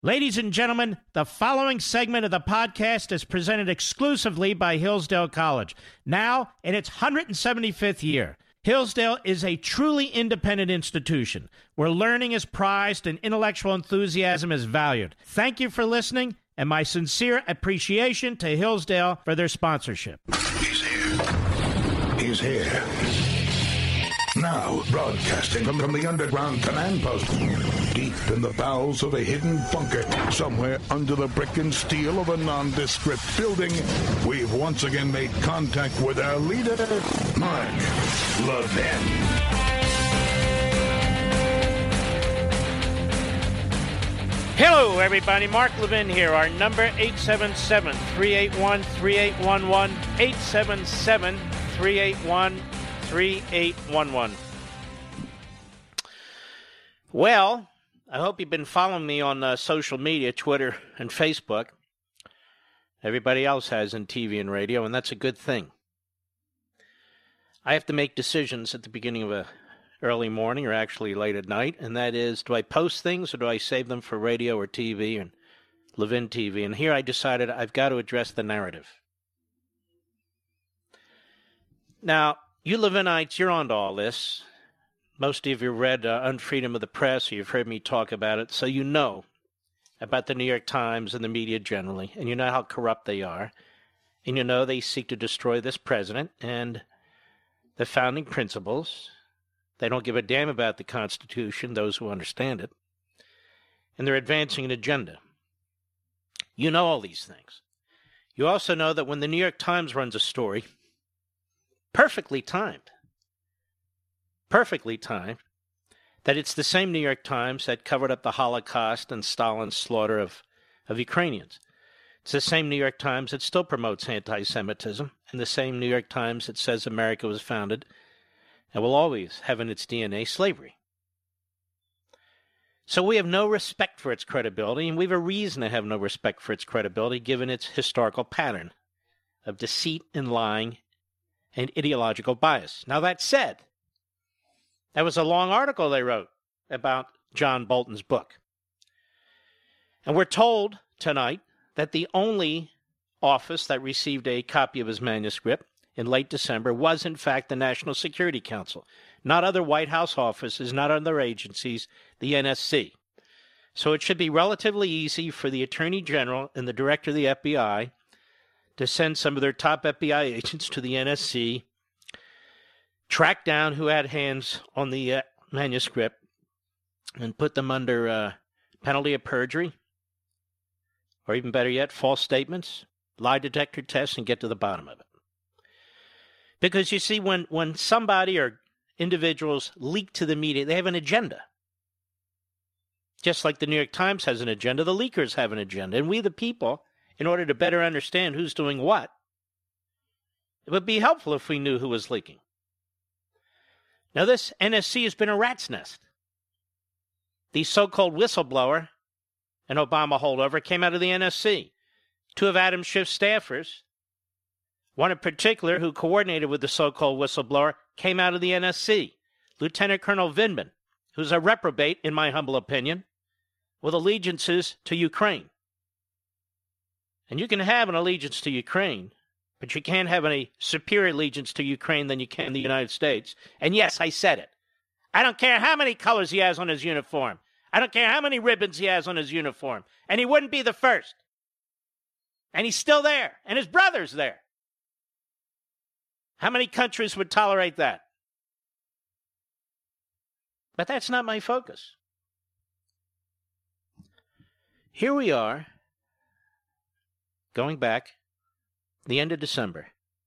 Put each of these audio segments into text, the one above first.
Ladies and gentlemen, the following segment of the podcast is presented exclusively by Hillsdale College, now in its 175th year. Hillsdale is a truly independent institution where learning is prized and intellectual enthusiasm is valued. Thank you for listening, and my sincere appreciation to Hillsdale for their sponsorship. He's here. He's here. Now, broadcasting from the underground command post, deep in the bowels of a hidden bunker, somewhere under the brick and steel of a nondescript building, we've once again made contact with our leader, Mark Levin. Hello, everybody. Mark Levin here. Our number, 877-381-3811, 877-381-3811. Well, I hope you've been following me on social media, Twitter and Facebook. Everybody else has in TV and radio, and that's a good thing. I have to make decisions at the beginning of a early morning, or actually late at night, and that is, do I post things or do I save them for radio or TV and Levin TV? And here I decided I've got to address the narrative. Now, you Levinites, you're on to all this. Most of you read Unfreedom of the Press, or you've heard me talk about it, so you know about the New York Times and the media generally, and you know how corrupt they are, and you know they seek to destroy this president and the founding principles. They don't give a damn about the Constitution, those who understand it, and they're advancing an agenda. You know all these things. You also know that when the New York Times runs a story, perfectly timed, that it's the same New York Times that covered up the Holocaust and Stalin's slaughter of Ukrainians. It's the same New York Times that still promotes anti-Semitism, and the same New York Times that says America was founded and will always have in its DNA slavery. So we have no respect for its credibility, and we have a reason to have no respect for its credibility given its historical pattern of deceit and lying and ideological bias. Now, that said, that was a long article they wrote about John Bolton's book. And we're told tonight that the only office that received a copy of his manuscript in late December was, in fact, the National Security Council, not other White House offices, not other agencies, the NSC. So it should be relatively easy for the Attorney General and the Director of the FBI to send some of their top FBI agents to the NSC, track down who had hands on the manuscript, and put them under penalty of perjury, or even better yet, false statements, lie detector tests, and get to the bottom of it. Because you see, when somebody or individuals leak to the media, they have an agenda. Just like the New York Times has an agenda, the leakers have an agenda. And we, the people, in order to better understand who's doing what, it would be helpful if we knew who was leaking. Now, this NSC has been a rat's nest. The so-called whistleblower, an Obama holdover, came out of the NSC. Two of Adam Schiff's staffers, one in particular who coordinated with the so-called whistleblower, came out of the NSC. Lieutenant Colonel Vindman, who's a reprobate, in my humble opinion, with allegiances to Ukraine. And you can have an allegiance to Ukraine, but you can't have a superior allegiance to Ukraine than you can the United States. And yes, I said it. I don't care how many colors he has on his uniform. I don't care how many ribbons he has on his uniform. And he wouldn't be the first. And he's still there. And his brother's there. How many countries would tolerate that? But that's not my focus. Here we are, going back the end of December.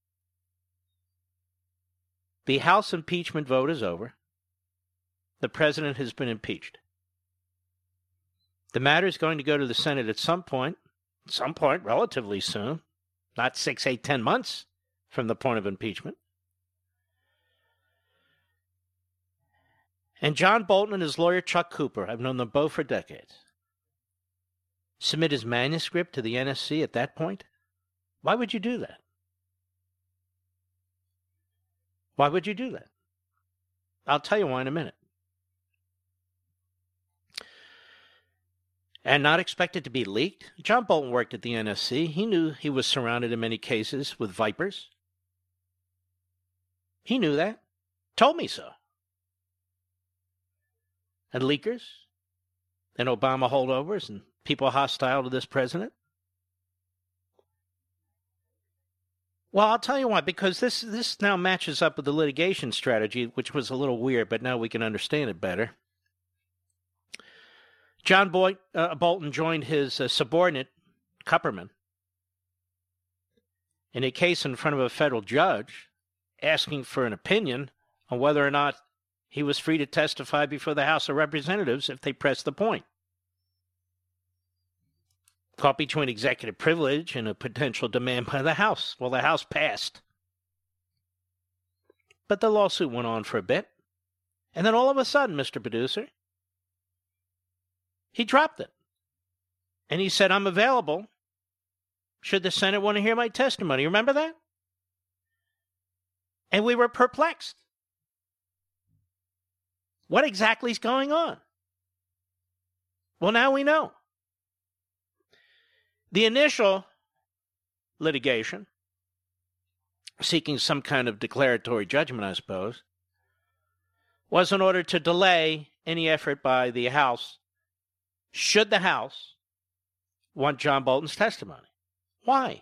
The House impeachment vote is over. The president has been impeached. The matter is going to go to the Senate at some point relatively soon, not 6, 8, 10 months from the point of impeachment. And John Bolton and his lawyer Chuck Cooper, I've known them both for decades, submit his manuscript to the NSC at that point? Why would you do that? Why would you do that? I'll tell you why in a minute. and not expect it to be leaked. John Bolton worked at the NSC. He knew he was surrounded in many cases with vipers. He knew that. Told me so. And leakers, and Obama holdovers, and people hostile to this president. Well, I'll tell you why, because this now matches up with the litigation strategy, which was a little weird, but now we can understand it better. John Bolton joined his subordinate, Kupperman, in a case in front of a federal judge asking for an opinion on whether or not he was free to testify before the House of Representatives if they pressed the point. Caught between executive privilege and a potential demand by the House. Well, the House passed. But the lawsuit went on for a bit. And then all of a sudden, Mr. Producer, he dropped it. And he said, I'm available should the Senate want to hear my testimony. Remember that? And we were perplexed. What exactly is going on? Well, now we know. The initial litigation, seeking some kind of declaratory judgment, I suppose, was in order to delay any effort by the House, should the House want John Bolton's testimony. Why?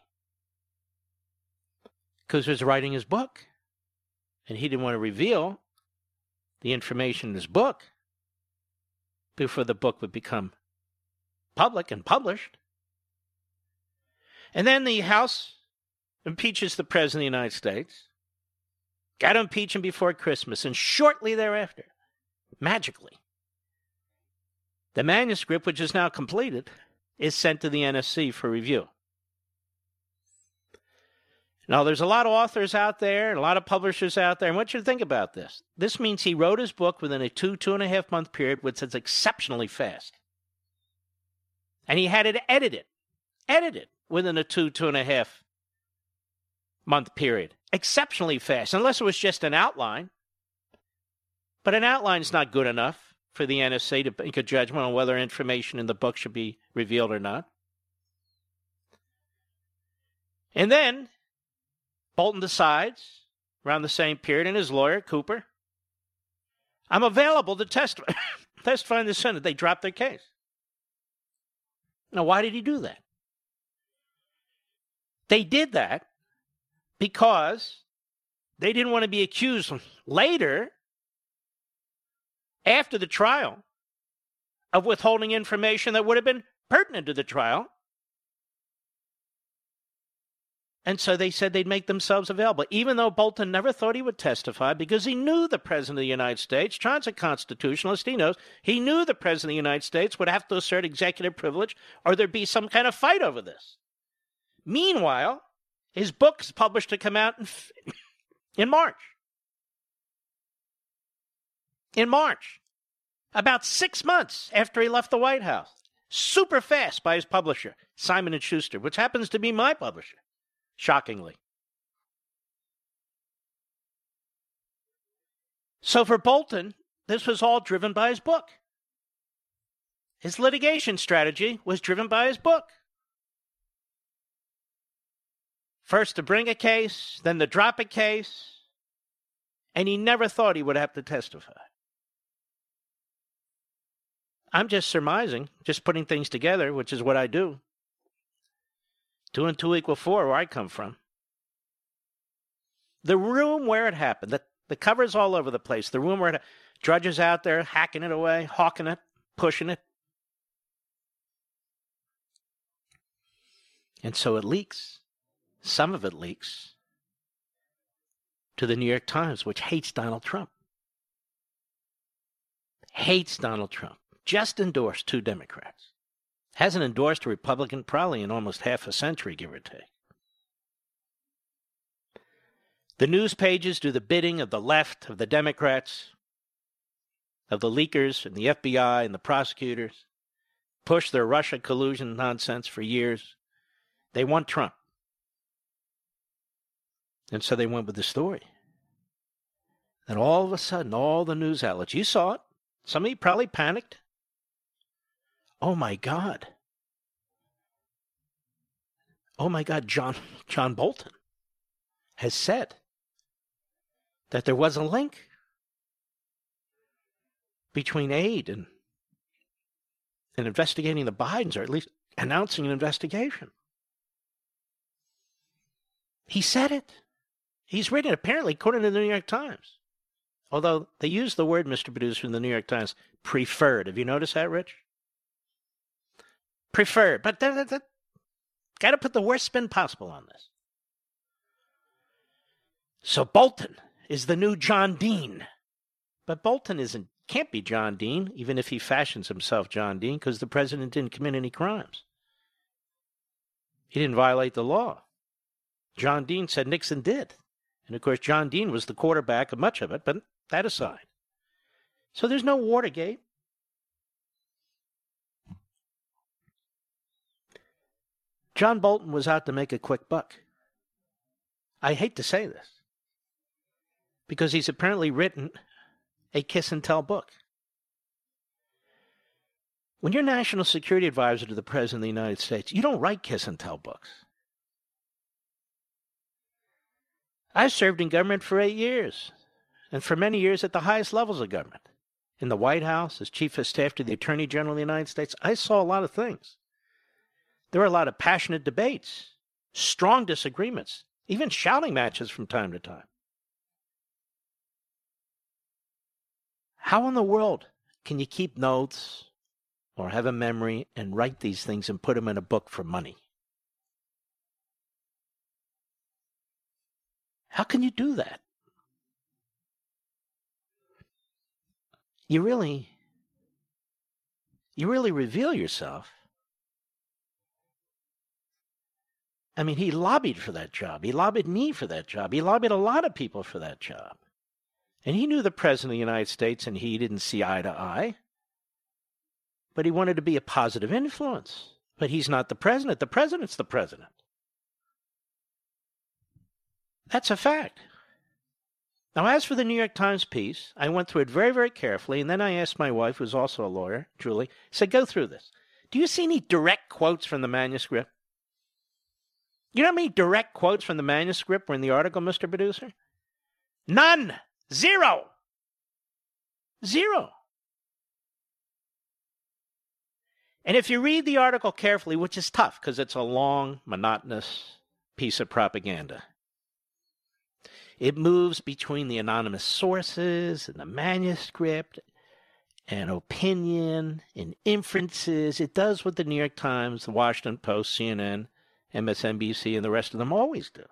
Because he was writing his book, and he didn't want to reveal the information in his book before the book would become public and published. And then the House impeaches the President of the United States. Got to impeach him before Christmas. And shortly thereafter, magically, the manuscript, which is now completed, is sent to the NSC for review. Now, there's a lot of authors out there and a lot of publishers out there. And what you think about this? This means he wrote his book within a 2.5 month period, which is exceptionally fast. And he had it edited within a 2.5 month period. Exceptionally fast, unless it was just an outline. But an outline is not good enough for the NSA to make a judgment on whether information in the book should be revealed or not. And then Bolton decides, around the same period, and his lawyer, Cooper, I'm available to testify in the Senate. They dropped their case. Now, why did he do that? They did that because they didn't want to be accused later, after the trial, of withholding information that would have been pertinent to the trial. And so they said they'd make themselves available, even though Bolton never thought he would testify, because he knew the President of the United States, John's a constitutionalist, he knows, he knew the President of the United States would have to assert executive privilege or there'd be some kind of fight over this. Meanwhile, his book is published to come out in March. In March. About 6 months after he left the White House. Super fast by his publisher, Simon & Schuster, which happens to be my publisher, shockingly. So for Bolton, this was all driven by his book. His litigation strategy was driven by his book. First to bring a case, then to drop a case, and he never thought he would have to testify. I'm just surmising, just putting things together, which is what I do. 2 and 2 equal 4, where I come from. The room where it happened, the cover's all over the place. The room where judges out there hacking it away, hawking it, pushing it. And so it leaks. Some of it leaks to the New York Times, which hates Donald Trump. Hates Donald Trump. Just endorsed 2 Democrats. Hasn't endorsed a Republican probably in almost half a century, give or take. The news pages do the bidding of the left, of the Democrats, of the leakers and the FBI and the prosecutors. Push their Russia collusion nonsense for years. They want Trump. And so they went with the story. And all of a sudden, all the news outlets, you saw it. Some of you probably panicked. oh my God. Oh my God, John Bolton has said that there was a link between aid and investigating the Bidens, or at least announcing an investigation. He said it. He's written it, apparently, according to the New York Times. Although they use the word, Mr. Producer, in the New York Times, preferred. Have you noticed that, Rich? Preferred. But got to put the worst spin possible on this. So Bolton is the new John Dean. But Bolton can't be John Dean, even if he fashions himself John Dean, because the president didn't commit any crimes. He didn't violate the law. John Dean said Nixon did. And, of course, John Dean was the quarterback of much of it, but that aside. So there's no Watergate. John Bolton was out to make a quick buck. I hate to say this, because he's apparently written a kiss and tell book. When you're National Security Advisor to the President of the United States, you don't write kiss and tell books. I served in government for 8 years, and for many years at the highest levels of government. In the White House, as Chief of Staff to the Attorney General of the United States, I saw a lot of things. There were a lot of passionate debates, strong disagreements, even shouting matches from time to time. How in the world can you keep notes or have a memory and write these things and put them in a book for money? How can you do that? You really reveal yourself. I mean, he lobbied for that job. He lobbied me for that job. He lobbied a lot of people for that job. And he knew the President of the United States and he didn't see eye to eye. But he wanted to be a positive influence. But he's not the President. The President's the President. That's a fact. Now, as for the New York Times piece, I went through it very, very carefully, and then I asked my wife, who's also a lawyer, Julie, I said, go through this. Do you see any direct quotes from the manuscript? You know how many direct quotes from the manuscript were in the article, Mr. Producer? None. Zero. And if you read the article carefully, which is tough because it's a long, monotonous piece of propaganda, it moves between the anonymous sources and the manuscript and opinion and inferences. It does what the New York Times, the Washington Post, CNN, MSNBC, and the rest of them always do.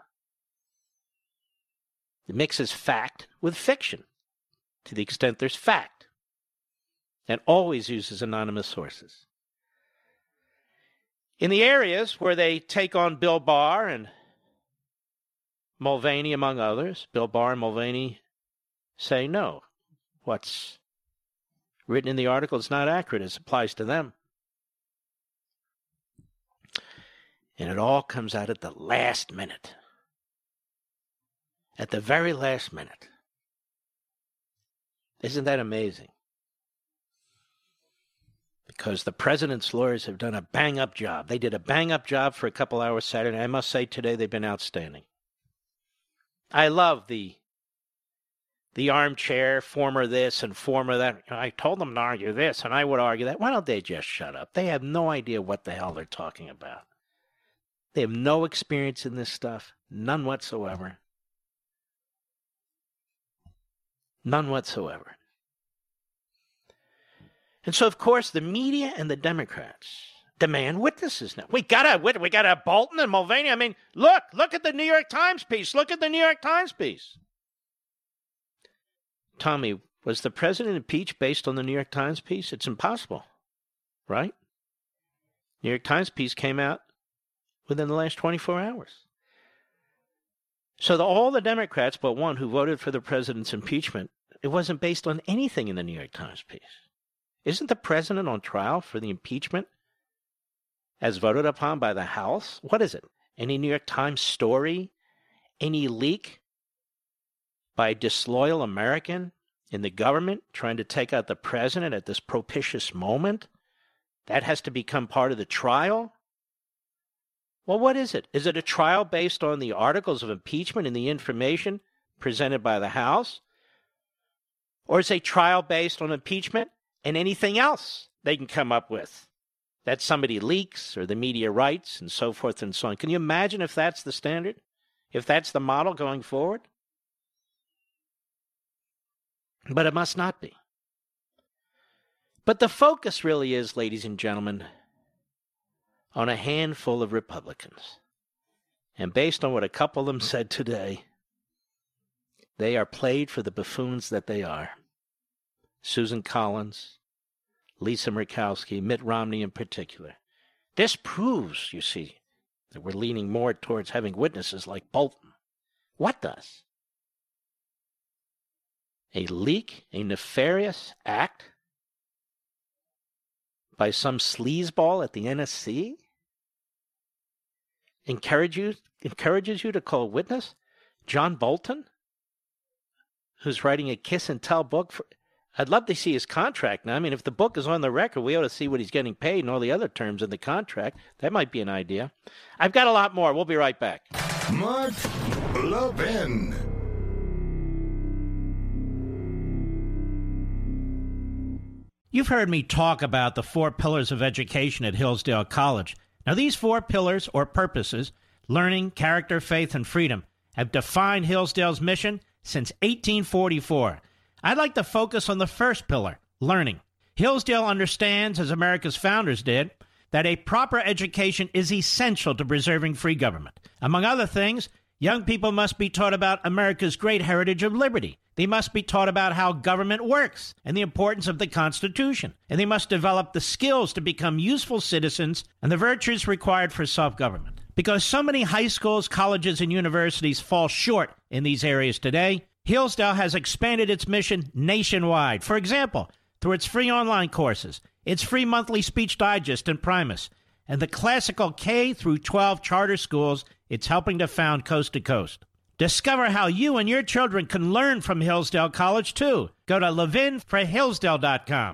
It mixes fact with fiction to the extent there's fact, and always uses anonymous sources. In the areas where they take on Bill Barr and Mulvaney, among others, Bill Barr and Mulvaney say no. What's written in the article is not accurate. It applies to them. And it all comes out at the last minute. At the very last minute. Isn't that amazing? Because the president's lawyers have done a bang-up job. They did a bang-up job for a couple hours Saturday. I must say today they've been outstanding. I love the armchair, former this and former that. I told them to argue this, and I would argue that. Why don't they just shut up? They have no idea what the hell they're talking about. They have no experience in this stuff. None whatsoever. None whatsoever. And so, of course, the media and the Democrats demand witnesses now. We got a Bolton and Mulvaney. I mean, look at the New York Times piece. Look at the New York Times piece. Tommy, was the president impeached based on the New York Times piece? It's impossible, right? New York Times piece came out within the last 24 hours. So all the Democrats but one who voted for the president's impeachment, it wasn't based on anything in the New York Times piece. Isn't the president on trial for the impeachment as voted upon by the House? What is it? Any New York Times story? Any leak by a disloyal American in the government trying to take out the president at this propitious moment That has to become part of the trial? Well, what is it? Is it a trial based on the articles of impeachment and the information presented by the House? Or is it a trial based on impeachment and anything else they can come up with that somebody leaks or the media writes and so forth and so on? Can you imagine if that's the standard? If that's the model going forward? But it must not be. But the focus really is, ladies and gentlemen, on a handful of Republicans. And based on what a couple of them said today, they are played for the buffoons that they are. Susan Collins, Lisa Murkowski, Mitt Romney in particular. This proves, you see, that we're leaning more towards having witnesses like Bolton. What does? A leak, a nefarious act by some sleazeball at the NSC encourages you to call a witness? John Bolton, who's writing a kiss and tell book for... I'd love to see his contract now. I mean, if the book is on the record, we ought to see what he's getting paid and all the other terms in the contract. That might be an idea. I've got a lot more. We'll be right back. Mark Levin. You've heard me talk about the 4 pillars of education at Hillsdale College. Now, these 4 pillars or purposes, learning, character, faith, and freedom, have defined Hillsdale's mission since 1844. I'd like to focus on the first pillar, learning. Hillsdale understands, as America's founders did, that a proper education is essential to preserving free government. Among other things, young people must be taught about America's great heritage of liberty. They must be taught about how government works and the importance of the Constitution. And they must develop the skills to become useful citizens and the virtues required for self-government. Because so many high schools, colleges, and universities fall short in these areas today, Hillsdale has expanded its mission nationwide. For example, through its free online courses, its free monthly speech digest and Primus, and the classical K through 12 charter schools it's helping to found coast to coast. Discover how you and your children can learn from Hillsdale College, too. Go to levinforhillsdale.com.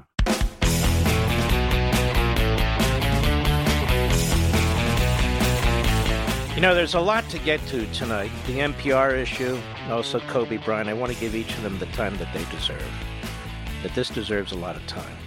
You know, there's a lot to get to tonight. The NPR issue, and also Kobe Bryant. I want to give each of them the time that they deserve. But this deserves a lot of time.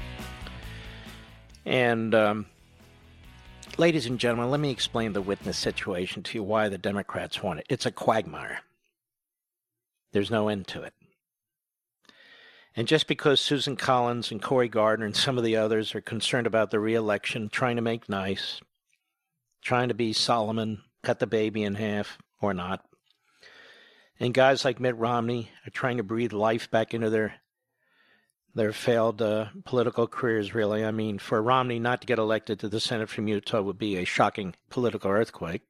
And, ladies and gentlemen, let me explain the witness situation to you, why the Democrats want it. It's a quagmire. There's no end to it. And just because Susan Collins and Cory Gardner and some of the others are concerned about the re-election, trying to make nice, trying to be Solomon, cut the baby in half, or not. And guys like Mitt Romney are trying to breathe life back into their failed political careers, really. I mean, for Romney not to get elected to the Senate from Utah would be a shocking political earthquake.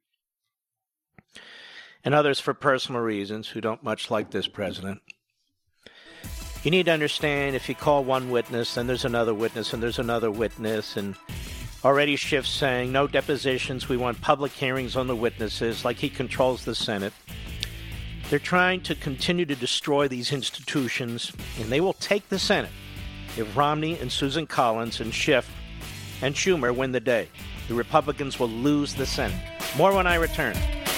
And others for personal reasons who don't much like this president. You need to understand, if you call one witness, then there's another witness, and there's another witness, and already Schiff's saying, no depositions, we want public hearings on the witnesses, like he controls the Senate. They're trying to continue to destroy these institutions, and they will take the Senate if Romney and Susan Collins and Schiff and Schumer win the day. The Republicans will lose the Senate. More when I return.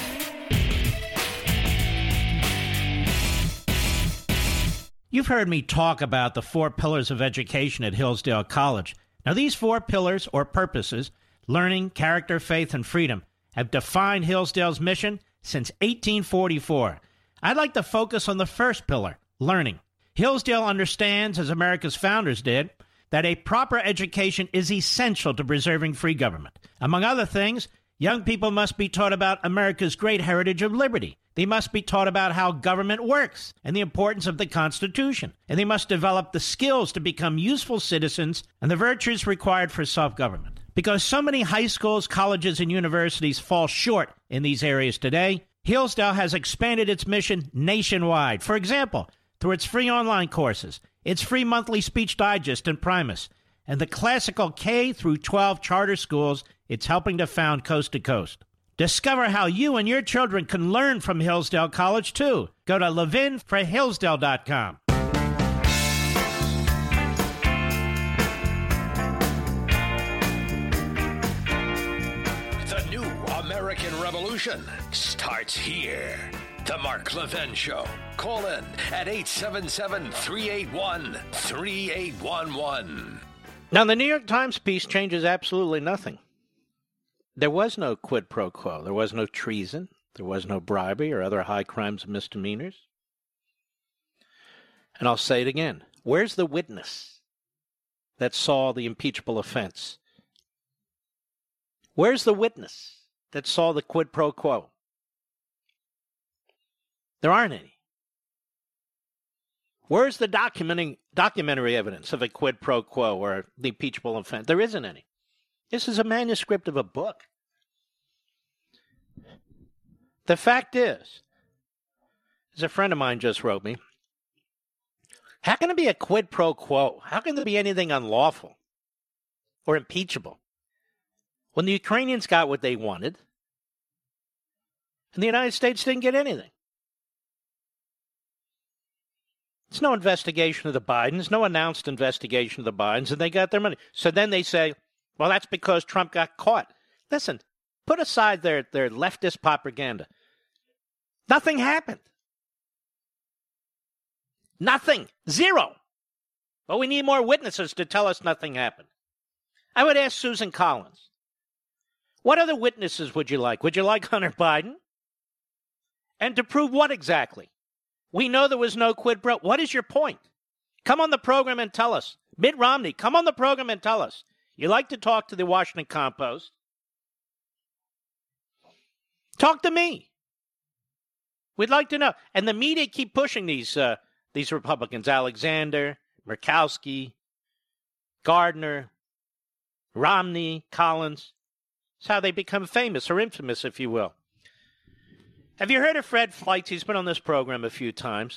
You've heard me talk about the 4 pillars of education at Hillsdale College. Now, these 4 pillars or purposes, learning, character, faith, and freedom, have defined Hillsdale's mission since 1844. I'd like to focus on the first pillar, learning. Hillsdale understands, as America's founders did, that a proper education is essential to preserving free government. Among other things, young people must be taught about America's great heritage of liberty. They must be taught about how government works and the importance of the Constitution. And they must develop the skills to become useful citizens and the virtues required for self-government. Because so many high schools, colleges, and universities fall short in these areas today, Hillsdale has expanded its mission nationwide. For example, through its free online courses, its free monthly speech digest and Primus, and the classical K through 12 charter schools it's helping to found coast to coast. Discover how you and your children can learn from Hillsdale College, too. Go to levinforhillsdale.com. The new American Revolution starts here. The Mark Levin Show. Call in at 877-381-3811. Now, the New York Times piece changes absolutely nothing. There was no quid pro quo. There was no treason. There was no bribery or other high crimes and misdemeanors. And I'll say it again. Where's the witness that saw the impeachable offense? Where's the witness that saw the quid pro quo? There aren't any. Where's the documentary evidence of a quid pro quo or the impeachable offense? There isn't any. This is a manuscript of a book. The fact is, as a friend of mine just wrote me, how can it be a quid pro quo? How can there be anything unlawful or impeachable when the Ukrainians got what they wanted and the United States didn't get anything? It's no investigation of the Bidens, no announced investigation of the Bidens, and they got their money. So then they say, well, that's because Trump got caught. Listen, put aside their leftist propaganda. Nothing happened. Nothing. Zero. But we need more witnesses to tell us nothing happened. I would ask Susan Collins, what other witnesses would you like? Would you like Hunter Biden? And to prove what exactly? We know there was no quid pro. What is your point? Come on the program and tell us. Mitt Romney, come on the program and tell us. You like to talk to the Washington Compost? Talk to me. We'd like to know. And the media keep pushing these Republicans, Alexander, Murkowski, Gardner, Romney, Collins. It's how they become famous or infamous, if you will. Have you heard of Fred Fleitz? He's been on this program a few times.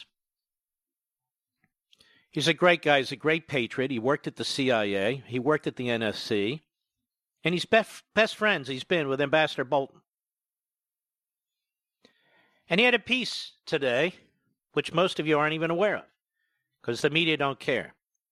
He's a great guy. He's a great patriot. He worked at the CIA. He worked at the NSC. And he's best friends he's been with Ambassador Bolton. And he had a piece today, which most of you aren't even aware of, because the media don't care.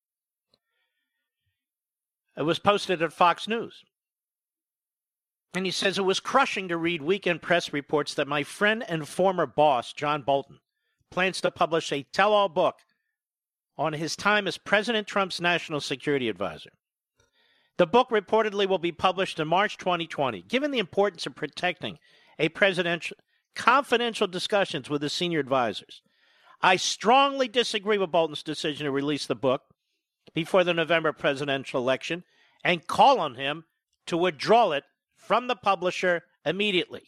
It was posted at Fox News. And he says, it was crushing to read weekend press reports that my friend and former boss, John Bolton, plans to publish a tell-all book on his time as President Trump's national security advisor. The book reportedly will be published in March 2020. Given the importance of protecting a president's confidential discussions with his senior advisors, I strongly disagree with Bolton's decision to release the book before the November presidential election and call on him to withdraw it from the publisher immediately.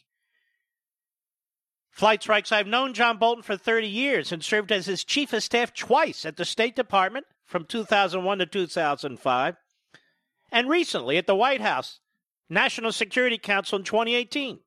Fleitz writes, I've known John Bolton for 30 years and served as his chief of staff twice at the State Department from 2001 to 2005, and recently at the White House National Security Council in 2018.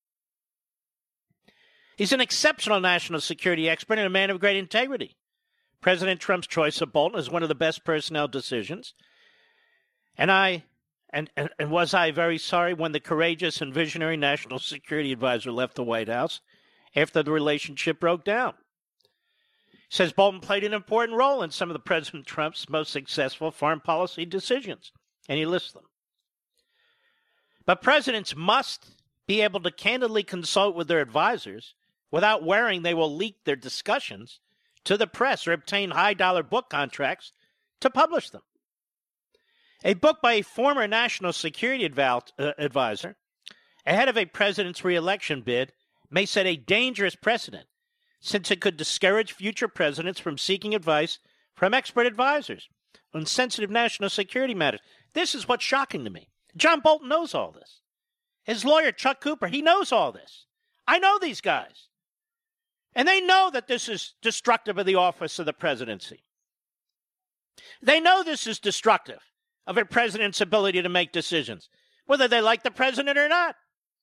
He's an exceptional national security expert and a man of great integrity. President Trump's choice of Bolton is one of the best personnel decisions, and was I very sorry when the courageous and visionary national security advisor left the White House after the relationship broke down. He says Bolton played an important role in some of the President Trump's most successful foreign policy decisions, and he lists them. But presidents must be able to candidly consult with their advisors without worrying they will leak their discussions to the press or obtain high-dollar book contracts to publish them. A book by a former national security advisor ahead of a president's re-election bid may set a dangerous precedent, since it could discourage future presidents from seeking advice from expert advisors on sensitive national security matters. This is what's shocking to me. John Bolton knows all this. His lawyer, Chuck Cooper, he knows all this. I know these guys. And they know that this is destructive of the office of the presidency. They know this is destructive of a president's ability to make decisions, whether they like the president or not.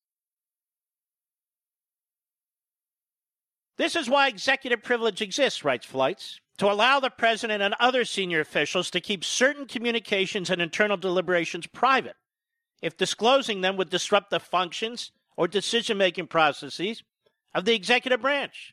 This is why executive privilege exists, writes Fleitz, to allow the president and other senior officials to keep certain communications and internal deliberations private, if disclosing them would disrupt the functions or decision-making processes of the executive branch.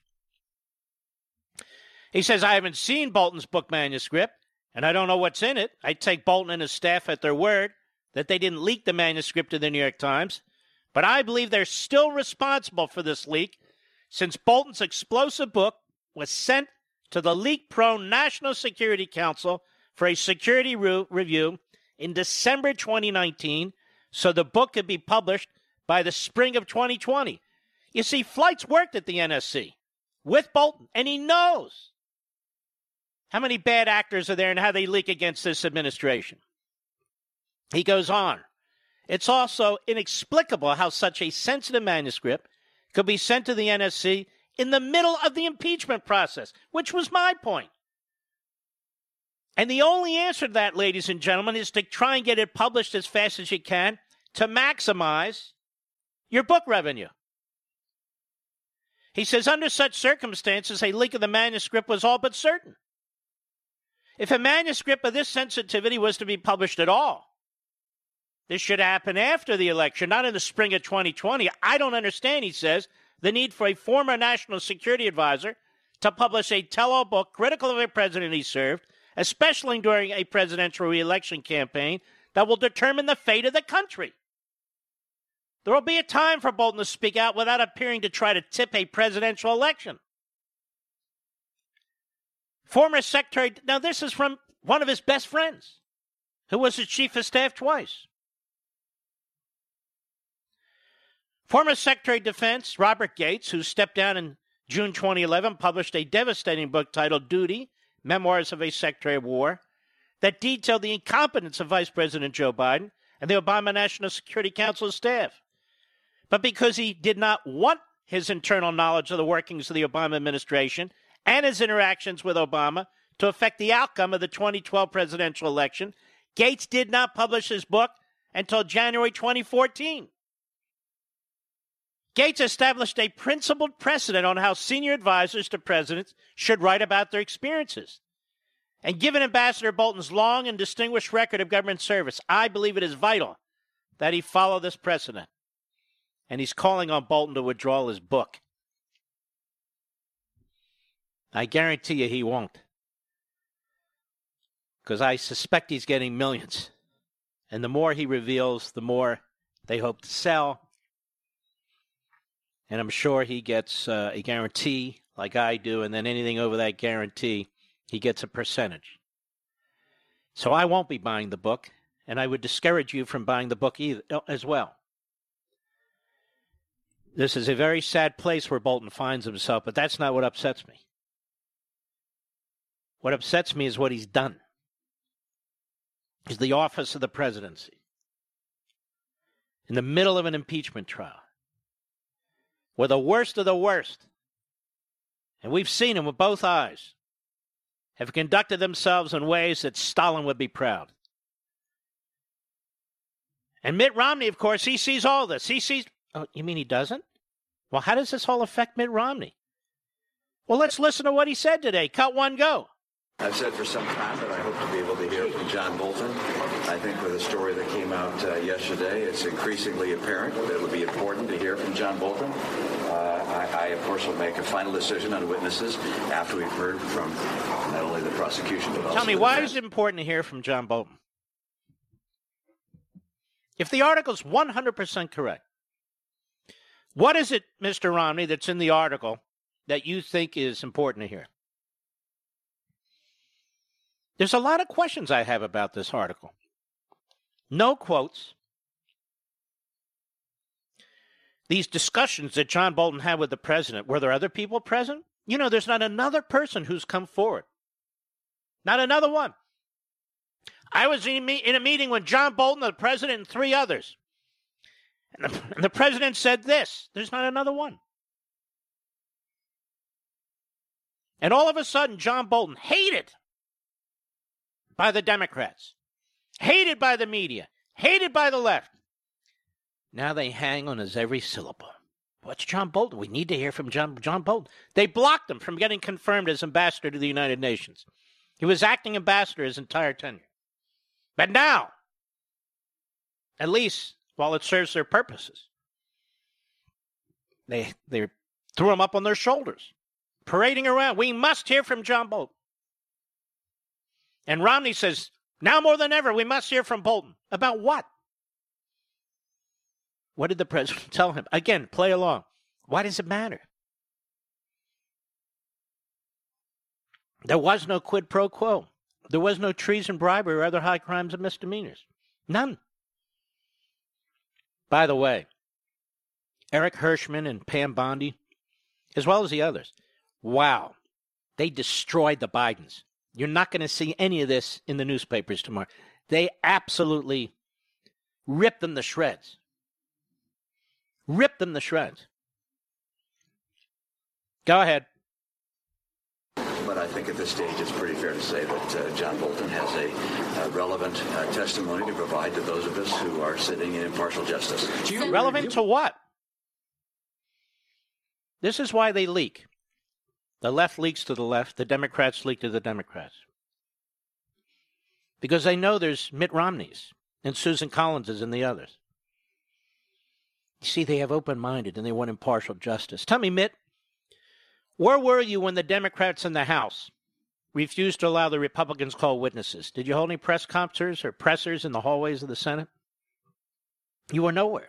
He says, I haven't seen Bolton's book manuscript, and I don't know what's in it. I take Bolton and his staff at their word that they didn't leak the manuscript to the New York Times, But I believe they're still responsible for this leak, since Bolton's explosive book was sent to the leak-prone National Security Council for a security review in December 2019, so the book could be published by the spring of 2020. You see, Fleitz worked at the NSC with Bolton, and he knows how many bad actors are there and how they leak against this administration. He goes on. It's also inexplicable how such a sensitive manuscript could be sent to the NSC in the middle of the impeachment process, which was my point. And the only answer to that, ladies and gentlemen, is to try and get it published as fast as you can to maximize your book revenue. He says, under such circumstances, a leak of the manuscript was all but certain. If a manuscript of this sensitivity was to be published at all, this should happen after the election, not in the spring of 2020. I don't understand, he says, the need for a former national security advisor to publish a tell-all book critical of a president he served, especially during a presidential re-election campaign that will determine the fate of the country. There will be a time for Bolton to speak out without appearing to try to tip a presidential election. Former Secretary, now this is from one of his best friends, who was his chief of staff twice. Former Secretary of Defense Robert Gates, who stepped down in June 2011, published a devastating book titled Duty, Memoirs of a Secretary of War, that detailed the incompetence of Vice President Joe Biden and the Obama National Security Council staff. But because he did not want his internal knowledge of the workings of the Obama administration and his interactions with Obama to affect the outcome of the 2012 presidential election, Gates did not publish his book until January 2014. Gates established a principled precedent on how senior advisors to presidents should write about their experiences. And given Ambassador Bolton's long and distinguished record of government service, I believe it is vital that he follow this precedent. And he's calling on Bolton to withdraw his book. I guarantee you he won't. Because I suspect he's getting millions. And the more he reveals, the more they hope to sell. And I'm sure he gets a guarantee like I do, and then anything over that guarantee, he gets a percentage. So I won't be buying the book, and I would discourage you from buying the book either, as well. This is a very sad place where Bolton finds himself, but that's not what upsets me. What upsets me is what he's done. Is the office of the presidency. In the middle of an impeachment trial. Where the worst of the worst, and we've seen them with both eyes, have conducted themselves in ways that Stalin would be proud. And Mitt Romney, of course, he sees all this. He sees, oh, you mean he doesn't? Well, how does this all affect Mitt Romney? Well, let's listen to what he said today. Cut one, go. I've said for some time that I hope to be able to hear from John Bolton. I think with the story that came out yesterday, it's increasingly apparent that it will be important to hear from John Bolton. I, of course, will make a final decision on witnesses after we've heard from not only the prosecution, but also Tell me, why is it important to hear from John Bolton? If the article's 100% correct, what is it, Mr. Romney, that's in the article that you think is important to hear? There's a lot of questions I have about this article. No quotes. These discussions that John Bolton had with the president, were there other people present? You know, there's not another person who's come forward. Not another one. I was in a meeting with John Bolton, the president, and three others. And the president said this. There's not another one. And all of a sudden, John Bolton, hated by the Democrats, hated by the media, hated by the left. Now they hang on his every syllable. What's John Bolton? We need to hear from John Bolton. They blocked him from getting confirmed as ambassador to the United Nations. He was acting ambassador his entire tenure. But now, at least while it serves their purposes, they threw him up on their shoulders, parading around. We must hear from John Bolton. And Romney says, now more than ever, we must hear from Bolton. About what? What did the president tell him? Again, play along. Why does it matter? There was no quid pro quo. There was no treason, bribery, or other high crimes and misdemeanors. None. By the way, Eric Hirschman and Pam Bondi, as well as the others, wow, they destroyed the Bidens. You're not going to see any of this in the newspapers tomorrow. They absolutely ripped them to shreds. Ripped them to shreds. Go ahead. But I think at this stage it's pretty fair to say that John Bolton has a relevant testimony to provide to those of us who are sitting in impartial justice. Relevant to what? This is why they leak. The left leaks to the left. The Democrats leak to the Democrats. Because they know there's Mitt Romneys and Susan Collinses and the others. You see, they have open-minded and they want impartial justice. Tell me, Mitt, where were you when the Democrats in the House refused to allow the Republicans call witnesses? Did you hold any press conferences or pressers in the hallways of the Senate? You were nowhere.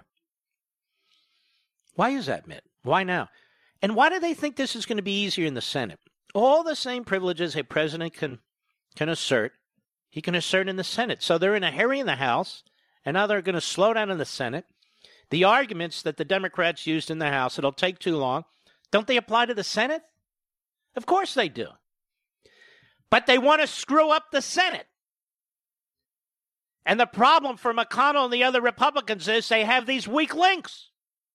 Why is that, Mitt? Why now? And why do they think this is going to be easier in the Senate? All the same privileges a president can assert, he can assert in the Senate. So they're in a hurry in the House, and now they're going to slow down in the Senate. The arguments that the Democrats used in the House, it'll take too long, don't they apply to the Senate? Of course they do. But they want to screw up the Senate. And the problem for McConnell and the other Republicans is they have these weak links.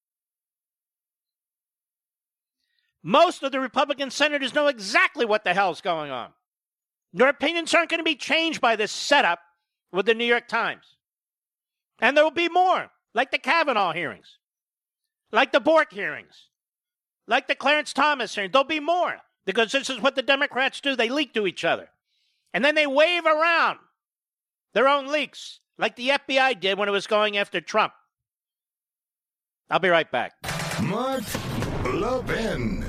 Most of the Republican senators know exactly what the hell's going on. Their opinions aren't going to be changed by this setup with the New York Times. And there will be more, like the Kavanaugh hearings, like the Bork hearings, like the Clarence Thomas hearing. There'll be more, because this is what the Democrats do. They leak to each other. And then they wave around their own leaks, like the FBI did when it was going after Trump. I'll be right back. Mark Levin.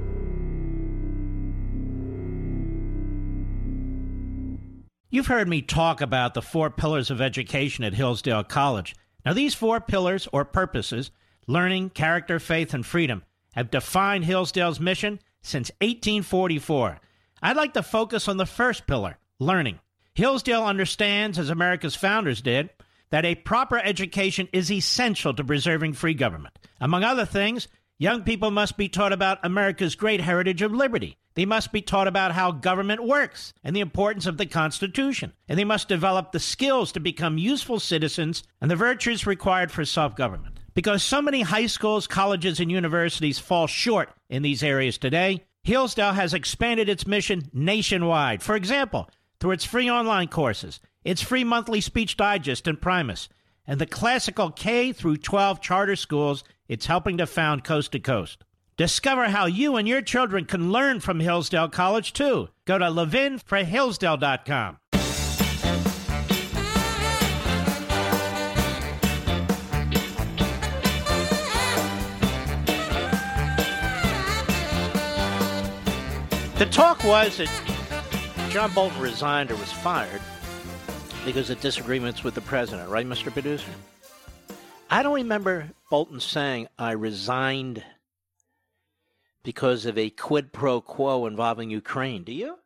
You've heard me talk about the 4 pillars of education at Hillsdale College. Now, these 4 pillars or purposes, learning, character, faith, and freedom, have defined Hillsdale's mission since 1844. I'd like to focus on the first pillar, learning. Hillsdale understands, as America's founders did, that a proper education is essential to preserving free government. Among other things, young people must be taught about America's great heritage of liberty. They must be taught about how government works and the importance of the Constitution. And they must develop the skills to become useful citizens and the virtues required for self-government. Because so many high schools, colleges, and universities fall short in these areas today, Hillsdale has expanded its mission nationwide. For example, through its free online courses, its free monthly speech digest and Primus, and the classical K through 12 charter schools it's helping to found coast to coast. Discover how you and your children can learn from Hillsdale College, too. Go to levinforhillsdale.com. The talk was that John Bolton resigned or was fired because of disagreements with the president, right, Mr. Producer? I don't remember Bolton saying, I resigned because of a quid pro quo involving Ukraine. Do you?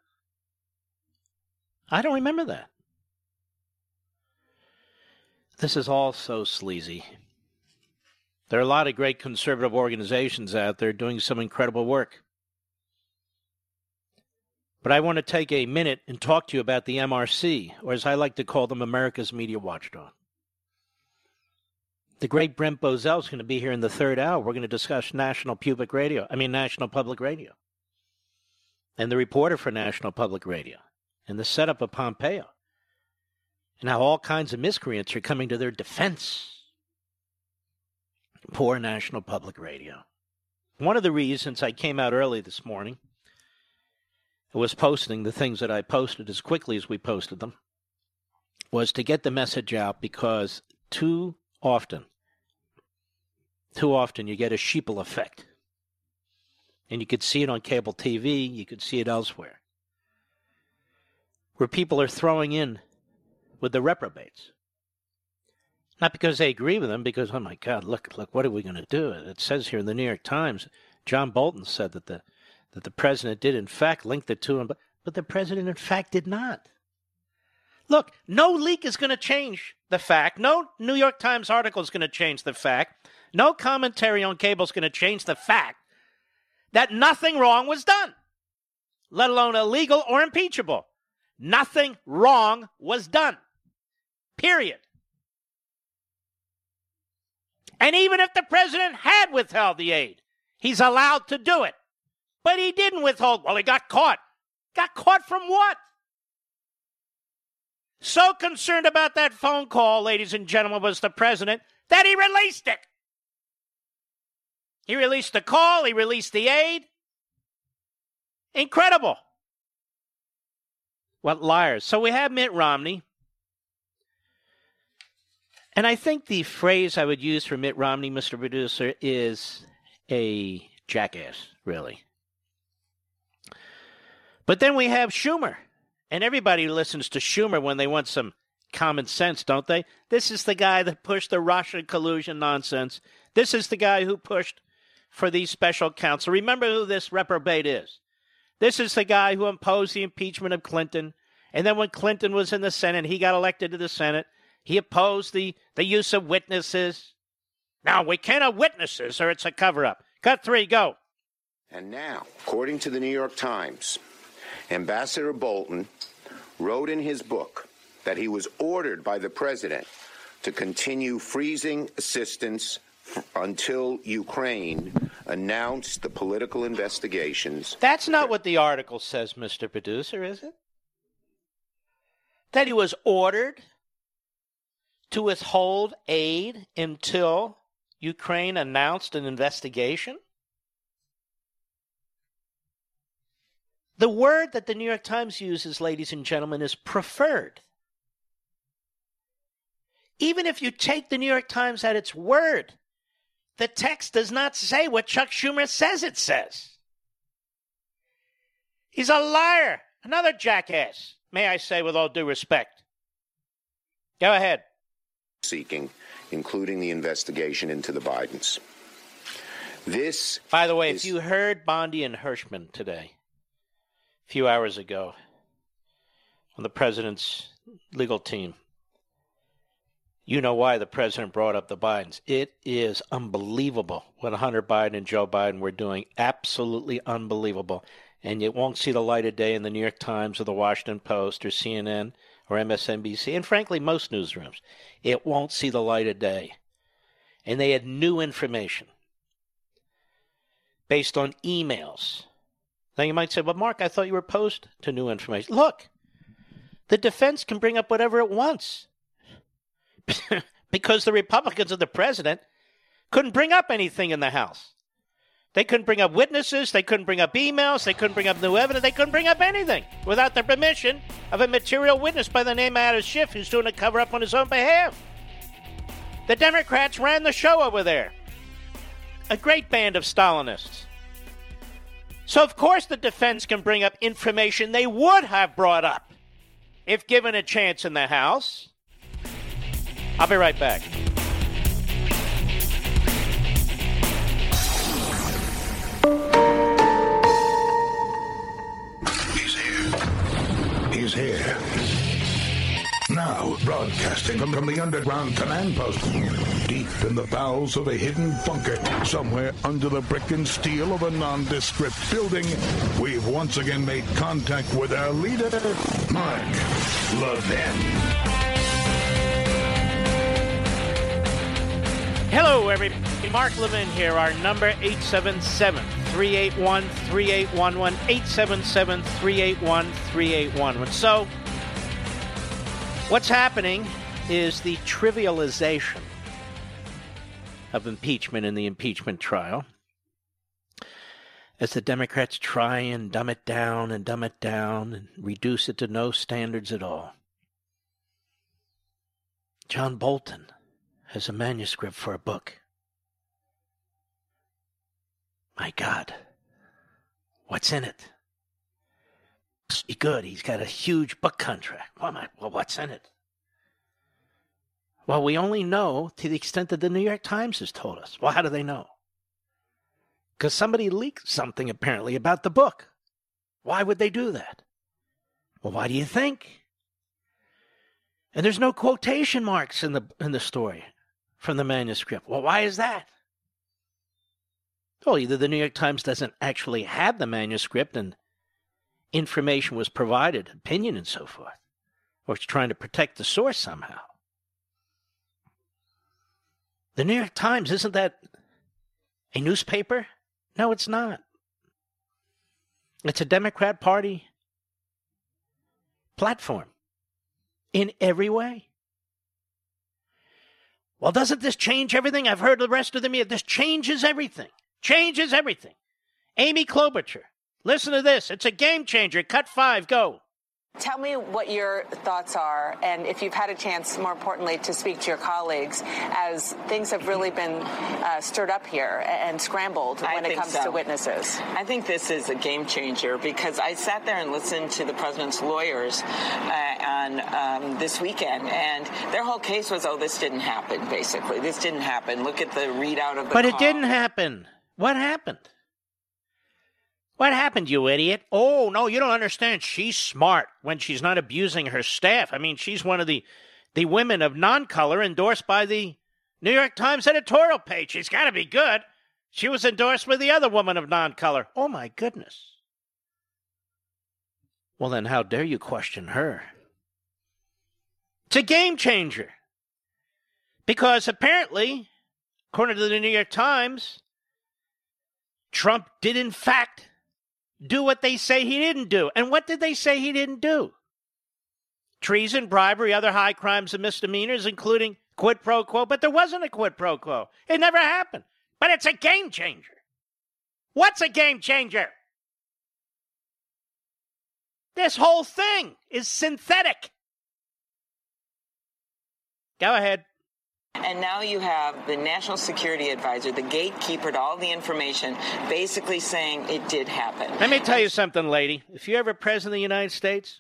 I don't remember that. This is all so sleazy. There are a lot of great conservative organizations out there doing some incredible work. But I want to take a minute and talk to you about the MRC, or as I like to call them, America's Media Watchdog. The great Brent Bozell is going to be here in the third hour. We're going to discuss National Public Radio. And the reporter for National Public Radio. And the setup of Pompeo. And how all kinds of miscreants are coming to their defense. Poor National Public Radio. One of the reasons I came out early this morning and was posting the things that I posted as quickly as we posted them was to get the message out, because too often you get a sheeple effect. And you could see it on cable TV, you could see it elsewhere, where people are throwing in with the reprobates. Not because they agree with him, because, oh my God, look, what are we going to do? It says here in the New York Times, John Bolton said that the president did, in fact, link the two, but the president, in fact, did not. Look, no leak is going to change the fact. No New York Times article is going to change the fact. No commentary on cable is going to change the fact that nothing wrong was done, let alone illegal or impeachable. Nothing wrong was done. Period. And even if the president had withheld the aid, he's allowed to do it. But he didn't withhold. Well, he got caught. Got caught from what? So concerned about that phone call, ladies and gentlemen, was the president that he released it. He released the call. He released the aid. Incredible. What liars. So we have Mitt Romney. And I think the phrase I would use for Mitt Romney, Mr. Producer, is a jackass, really. But then we have Schumer. And everybody listens to Schumer when they want some common sense, don't they? This is the guy that pushed the Russian collusion nonsense. This is the guy who pushed for these special counsel. Remember who this reprobate is. This is the guy who imposed the impeachment of Clinton. And then when Clinton was in the Senate, he got elected to the Senate. He opposed the use of witnesses. Now, we can't have witnesses or it's a cover-up. Cut 3, go. And now, according to the New York Times, Ambassador Bolton wrote in his book that he was ordered by the president to continue freezing assistance until Ukraine announced the political investigations. That's not what the article says, Mr. Producer, is it? That he was ordered to withhold aid until Ukraine announced an investigation? The word that the New York Times uses, ladies and gentlemen, is preferred. Even if you take the New York Times at its word, the text does not say what Chuck Schumer says it says. He's a liar, another jackass, may I say with all due respect. Go ahead. Seeking, including the investigation into the Bidens. This, by the way, if you heard Bondi and Hirschman today, a few hours ago, on the president's legal team, you know why the president brought up the Bidens. It is unbelievable what Hunter Biden and Joe Biden were doing. Absolutely unbelievable. And it won't see the light of day in the New York Times or the Washington Post or CNN or MSNBC, and frankly, most newsrooms. It won't see the light of day. And they had new information based on emails. Now you might say, well, Mark, I thought you were opposed to new information. Look, the defense can bring up whatever it wants because the Republicans and the president couldn't bring up anything in the House. They couldn't bring up witnesses. They couldn't bring up emails. They couldn't bring up new evidence. They couldn't bring up anything without the permission of a material witness by the name of Adam Schiff, who's doing a cover-up on his own behalf. The Democrats ran the show over there. A great band of Stalinists. So, of course, the defense can bring up information they would have brought up if given a chance in the House. I'll be right back. He's here. Now, broadcasting from the underground command post, deep in the bowels of a hidden bunker, somewhere under the brick and steel of a nondescript building, we've once again made contact with our leader, Mark Levin. Hello, everybody. Mark Levin here. Our number, 877-381-3811, 877-381-3811. So, what's happening is the trivialization of impeachment in the impeachment trial as the Democrats try and dumb it down and reduce it to no standards at all. John Bolton has a manuscript for a book. My God, what's in it? Must be good. He's got a huge book contract. Well, what's in it? Well, we only know to the extent that the New York Times has told us. Well, how do they know? Because somebody leaked something, apparently, about the book. Why would they do that? Well, why do you think? And there's no quotation marks in the story from the manuscript. Well, why is that? Well, either the New York Times doesn't actually have the manuscript and information was provided, opinion and so forth, or it's trying to protect the source somehow. The New York Times, isn't that a newspaper? No, it's not. It's a Democrat Party platform in every way. Well, doesn't this change everything? I've heard the rest of the media. This changes everything. Changes everything. Amy Klobuchar, listen to this. It's a game changer. Cut 5, go. Tell me what your thoughts are, and if you've had a chance, more importantly, to speak to your colleagues as things have really been stirred up here and scrambled when it comes to witnesses. I think this is a game changer because I sat there and listened to the president's lawyers on this weekend, and their whole case was, oh, this didn't happen, basically. This didn't happen. Look at the readout of the But call. it didn't happen. What happened? What happened, you idiot? Oh, no, you don't understand. She's smart when she's not abusing her staff. I mean, she's one of the women of non-color endorsed by the New York Times editorial page. She's got to be good. She was endorsed with the other woman of non-color. Oh, my goodness. Well, then how dare you question her? It's a game changer. Because apparently, according to the New York Times, Trump did, in fact, do what they say he didn't do. And what did they say he didn't do? Treason, bribery, other high crimes and misdemeanors, including quid pro quo. But there wasn't a quid pro quo. It never happened. But it's a game changer. What's a game changer? This whole thing is synthetic. Go ahead. And now you have the National Security Advisor, the gatekeeper to all the information, basically saying it did happen. Let me tell you something, lady. If you're ever president of the United States,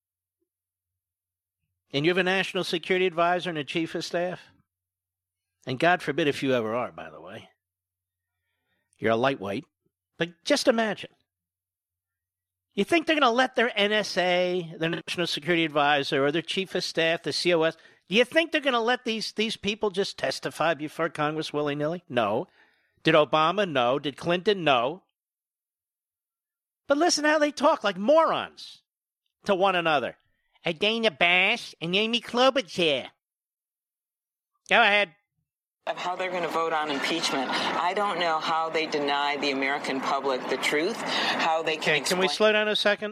and you have a National Security Advisor and a Chief of Staff, and God forbid if you ever are, by the way, you're a lightweight, but just imagine. You think they're going to let their NSA, their National Security Advisor, or their Chief of Staff, the COS, do you think they're going to let these people just testify before Congress willy-nilly? No. Did Obama? No. Did Clinton? No. But listen how they talk like morons to one another. Dana Bash and Amy Klobuchar. Go ahead. Of how they're going to vote on impeachment. I don't know how they deny the American public the truth, how they can Can we slow down a second?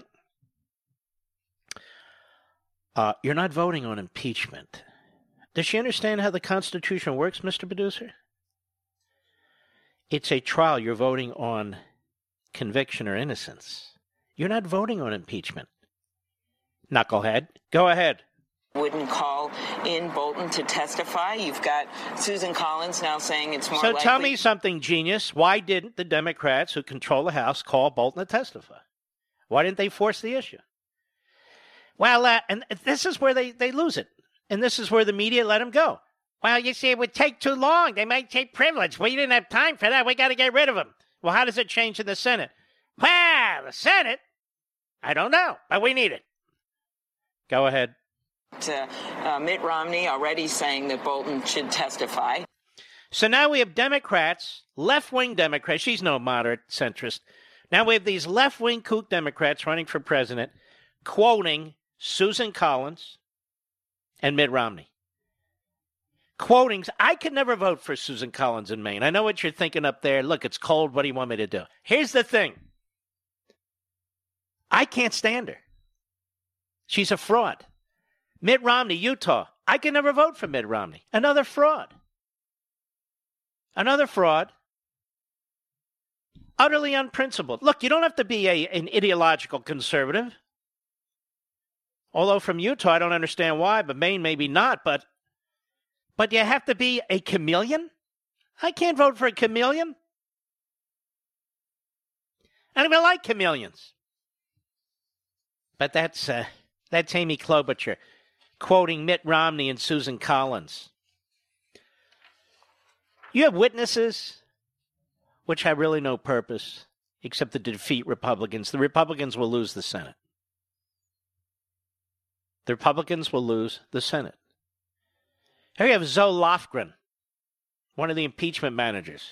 You're not voting on impeachment. Does she understand how the Constitution works, Mr. Producer? It's a trial. You're voting on conviction or innocence. You're not voting on impeachment. Knucklehead. Go ahead. Wouldn't call in Bolton to testify. You've got Susan Collins now saying it's more likely. So tell me something, genius. Why didn't the Democrats who control the House call Bolton to testify? Why didn't they force the issue? Well, and this is where they lose it. And this is where the media let them go. Well, you see, it would take too long. They might take privilege. We didn't have time for that. We got to get rid of them. Well, how does it change in the Senate? Well, the Senate, I don't know, but we need it. Go ahead. Mitt Romney already saying that Bolton should testify. So now we have Democrats, left-wing Democrats. She's no moderate centrist. Now we have these left-wing kook Democrats running for president, quoting Susan Collins and Mitt Romney. Quoting, I could never vote for Susan Collins in Maine. I know what you're thinking up there. Look, it's cold. What do you want me to do? Here's the thing. I can't stand her. She's a fraud. Mitt Romney, Utah. I can never vote for Mitt Romney. Another fraud. Another fraud. Utterly unprincipled. Look, you don't have to be an ideological conservative. Although from Utah, I don't understand why, but Maine maybe not. But you have to be a chameleon? I can't vote for a chameleon. I don't even like chameleons. But that's Amy Klobuchar quoting Mitt Romney and Susan Collins. You have witnesses which have really no purpose except to defeat Republicans. The Republicans will lose the Senate. The Republicans will lose the Senate. Here you have Zoe Lofgren, one of the impeachment managers.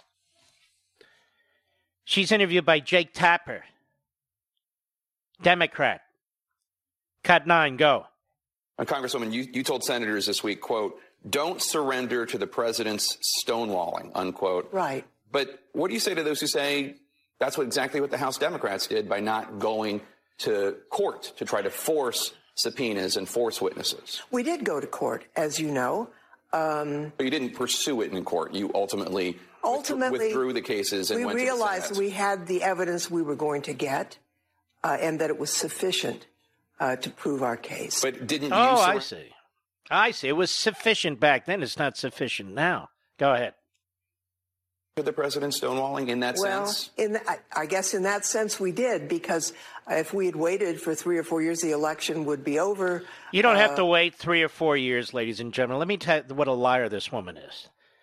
She's interviewed by Jake Tapper, Democrat. Cut 9, go. Congresswoman, you told senators this week, quote, don't surrender to the president's stonewalling, unquote. Right. But what do you say to those who say that's exactly what the House Democrats did by not going to court to try to force subpoenas and force witnesses? We did go to court, as you know. But you didn't pursue it in court. You ultimately withdrew the cases and went to the Senate. We realized we had the evidence we were going to get and that it was sufficient to prove our case. But didn't you? I see. I see. It was sufficient back then. It's not sufficient now. Go ahead. To the president stonewalling in that sense? I guess in that sense we did, because if we had waited for 3 or 4 years, the election would be over. You don't have to wait 3 or 4 years, ladies and gentlemen. Let me tell you what a liar this woman is.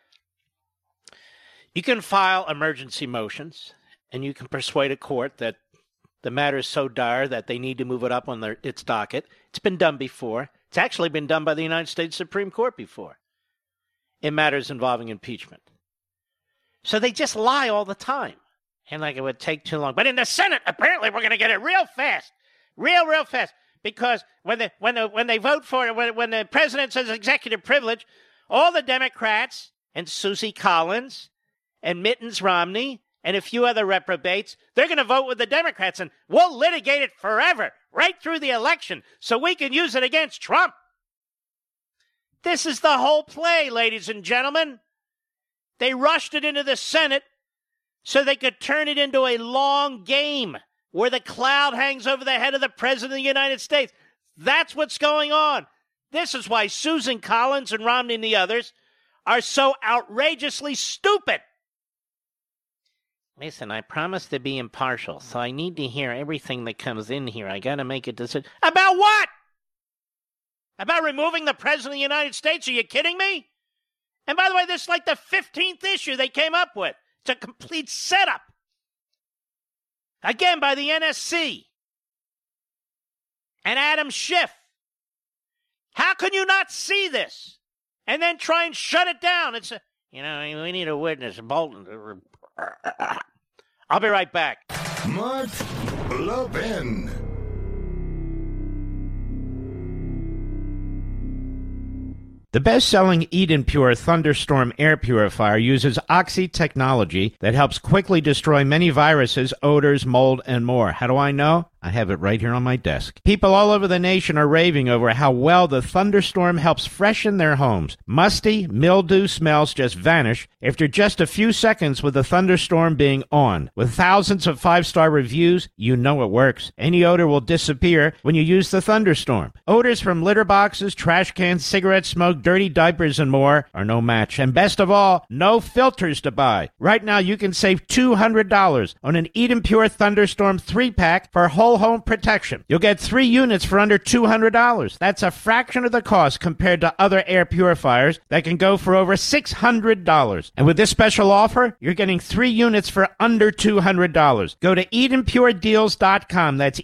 You can file emergency motions, and you can persuade a court that the matter is so dire that they need to move it up on its docket. It's been done before. It's actually been done by the United States Supreme Court before in matters involving impeachment. So they just lie all the time. And like it would take too long. But in the Senate, apparently we're going to get it real fast. Real fast. Because when they vote for it, when the president says executive privilege, all the Democrats and Susie Collins and Mittens Romney and a few other reprobates, they're going to vote with the Democrats, and we'll litigate it forever, right through the election, so we can use it against Trump. This is the whole play, ladies and gentlemen. They rushed it into the Senate so they could turn it into a long game where the cloud hangs over the head of the President of the United States. That's what's going on. This is why Susan Collins and Romney and the others are so outrageously stupid. Listen, I promised to be impartial, so I need to hear everything that comes in here. I got to make a decision. About what? About removing the President of the United States? Are you kidding me? And by the way, this is like the 15th issue they came up with. It's a complete setup. Again, by the NSC. And Adam Schiff. How can you not see this? And then try and shut it down. It's, we need a witness. Bolton. I'll be right back. Mark Levin. The best-selling Eden Pure Thunderstorm air purifier uses Oxy technology that helps quickly destroy many viruses, odors, mold, and more. How do I know? I have it right here on my desk. People all over the nation are raving over how well the Thunderstorm helps freshen their homes. Musty, mildew smells just vanish after just a few seconds with the Thunderstorm being on. With thousands of 5-star reviews, you know it works. Any odor will disappear when you use the Thunderstorm. Odors from litter boxes, trash cans, cigarette smoke, dirty diapers, and more are no match. And best of all, no filters to buy. Right now, you can save $200 on an Eden Pure Thunderstorm 3-pack for whole home protection. You'll get 3 units for under $200. That's a fraction of the cost compared to other air purifiers that can go for over $600. And with this special offer, you're getting 3 units for under $200. Go to EdenPureDeals.com. That's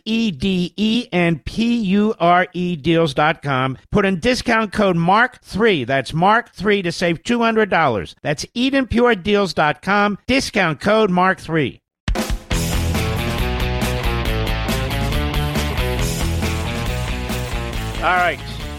EDENPURE deals.com. Put in discount code MARK3. That's MARK3 to save $200. That's EdenPureDeals.com. Discount code MARK3. All right.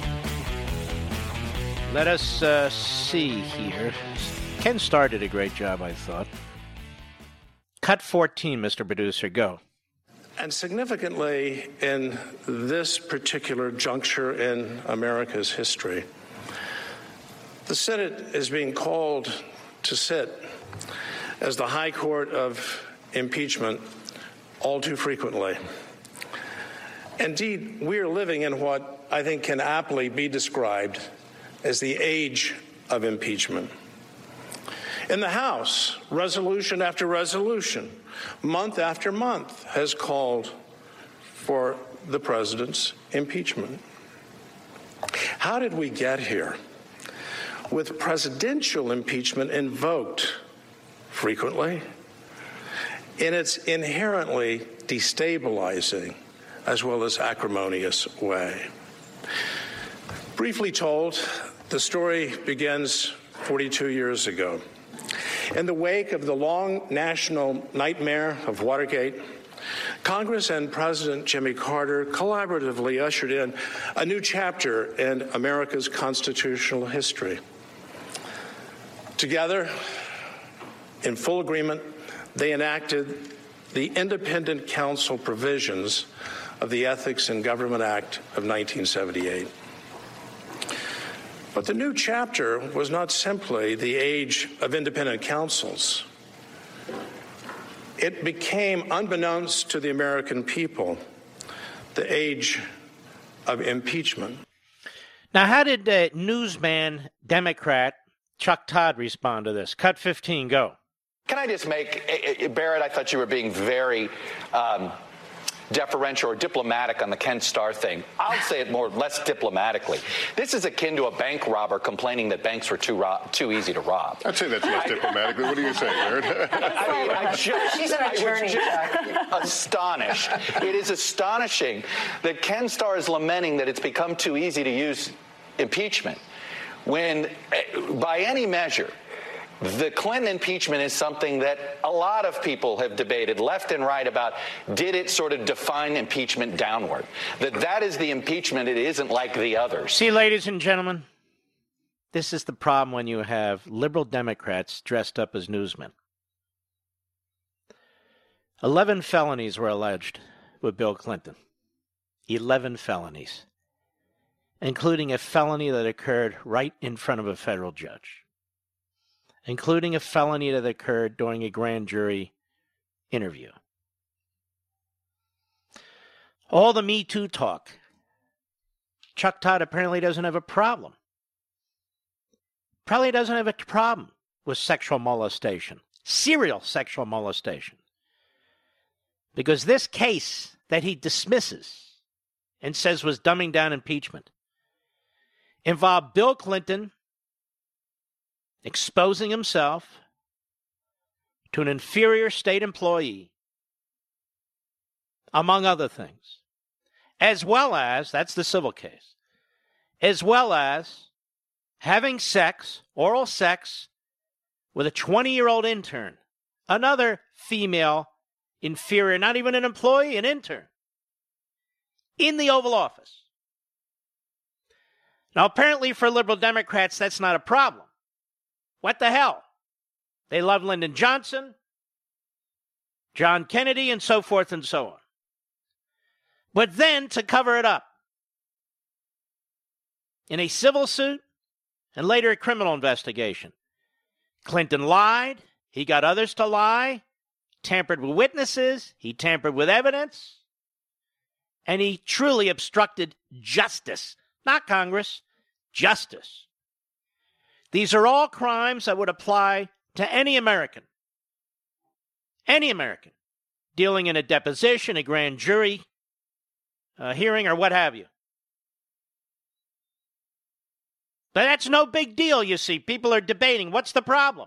Let us see here. Ken Starr did a great job, I thought. Cut 14, Mr. Producer. Go. And significantly, in this particular juncture in America's history, the Senate is being called to sit as the high court of impeachment all too frequently. Indeed, we are living in what I think can aptly be described as the age of impeachment. In the House, resolution after resolution, month after month, has called for the president's impeachment. How did we get here? with presidential impeachment invoked frequently in its inherently destabilizing as well as acrimonious way. Briefly told, the story begins 42 years ago. In the wake of the long national nightmare of Watergate, Congress and President Jimmy Carter collaboratively ushered in a new chapter in America's constitutional history. Together, in full agreement, they enacted the independent counsel provisions of the Ethics in Government Act of 1978. But the new chapter was not simply the age of independent counsels. It became, unbeknownst to the American people, the age of impeachment. Now, how did newsman, Democrat Chuck Todd respond to this? Cut 15, go. Can I just make, Barrett, I thought you were being very deferential or diplomatic on the Ken Starr thing. I'll say it less diplomatically. This is akin to a bank robber complaining that banks were too easy to rob. I'd say that's less diplomatically. What do you say, Barrett? She's an attorney. Astonished. It is astonishing that Ken Starr is lamenting that it's become too easy to use impeachment when, by any measure, the Clinton impeachment is something that a lot of people have debated left and right about. Did it sort of define impeachment downward? That is the impeachment. It isn't like the others. See, ladies and gentlemen, this is the problem when you have liberal Democrats dressed up as newsmen. 11 felonies were alleged with Bill Clinton. 11 felonies, including a felony that occurred right in front of a federal judge, including a felony that occurred during a grand jury interview. All the Me Too talk. Chuck Todd apparently doesn't have a problem. Probably doesn't have a problem with sexual molestation, serial sexual molestation. Because this case that he dismisses and says was dumbing down impeachment involved Bill Clinton exposing himself to an inferior state employee, among other things, as well as, that's the civil case, as well as having sex, oral sex, with a 20-year-old intern, another female inferior, not even an employee, an intern, in the Oval Office. Now, apparently for liberal Democrats, that's not a problem. What the hell? They love Lyndon Johnson, John Kennedy, and so forth and so on. But then, to cover it up, in a civil suit and later a criminal investigation, Clinton lied, he got others to lie, tampered with witnesses, he tampered with evidence, and he truly obstructed justice. Not Congress, justice. These are all crimes that would apply to any American, dealing in a deposition, a grand jury hearing, or what have you. But that's no big deal, you see. People are debating, what's the problem?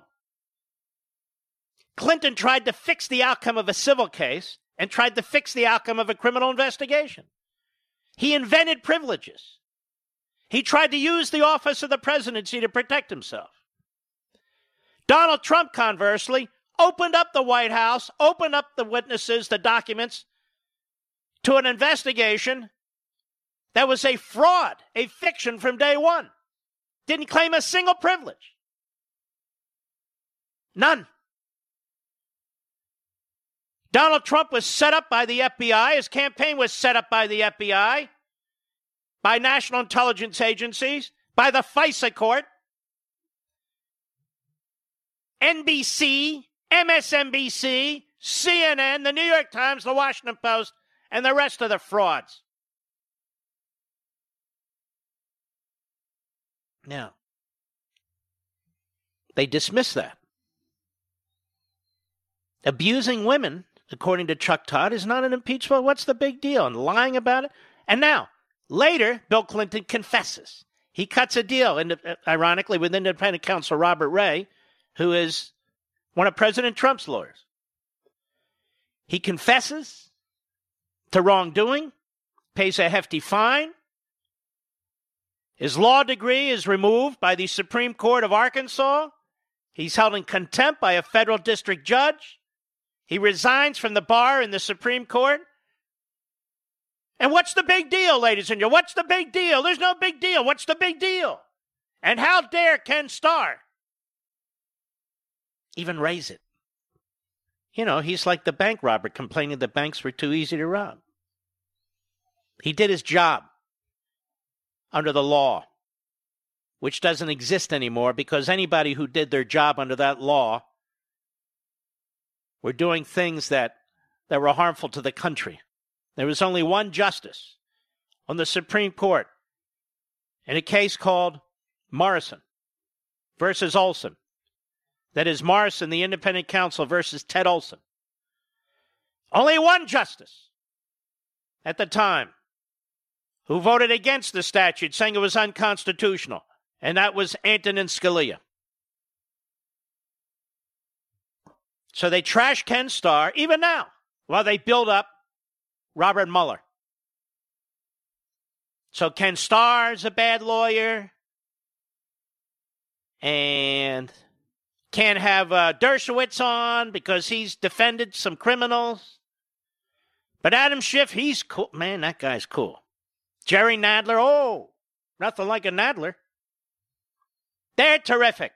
Clinton tried to fix the outcome of a civil case and tried to fix the outcome of a criminal investigation. He invented privileges. He tried to use the office of the presidency to protect himself. Donald Trump, conversely, opened up the White House, opened up the witnesses, the documents, to an investigation that was a fraud, a fiction from day one. Didn't claim a single privilege. None. Donald Trump was set up by the FBI. His campaign was set up by the FBI, by national intelligence agencies, by the FISA court, NBC, MSNBC, CNN, the New York Times, the Washington Post, and the rest of the frauds. Now, they dismiss that. Abusing women, according to Chuck Todd, is not an impeachment. What's the big deal? And lying about it? And now, later, Bill Clinton confesses. He cuts a deal, ironically, with independent counsel Robert Ray, who is one of President Trump's lawyers. He confesses to wrongdoing, pays a hefty fine. His law degree is removed by the Supreme Court of Arkansas. He's held in contempt by a federal district judge. He resigns from the bar in the Supreme Court. And what's the big deal, ladies and gentlemen? What's the big deal? There's no big deal. What's the big deal? And how dare Ken Starr even raise it? You know, he's like the bank robber complaining the banks were too easy to rob. He did his job under the law, which doesn't exist anymore because anybody who did their job under that law were doing things that were harmful to the country. There was only one justice on the Supreme Court in a case called Morrison versus Olson. That is Morrison, the independent counsel, versus Ted Olson. Only one justice at the time who voted against the statute, saying it was unconstitutional, and that was Antonin Scalia. So they trash Ken Starr, even now, while they build up Robert Mueller. So Ken Starr's a bad lawyer, and can't have Dershowitz on because he's defended some criminals. But Adam Schiff, he's cool. Man, that guy's cool. Jerry Nadler, oh, nothing like a Nadler. They're terrific.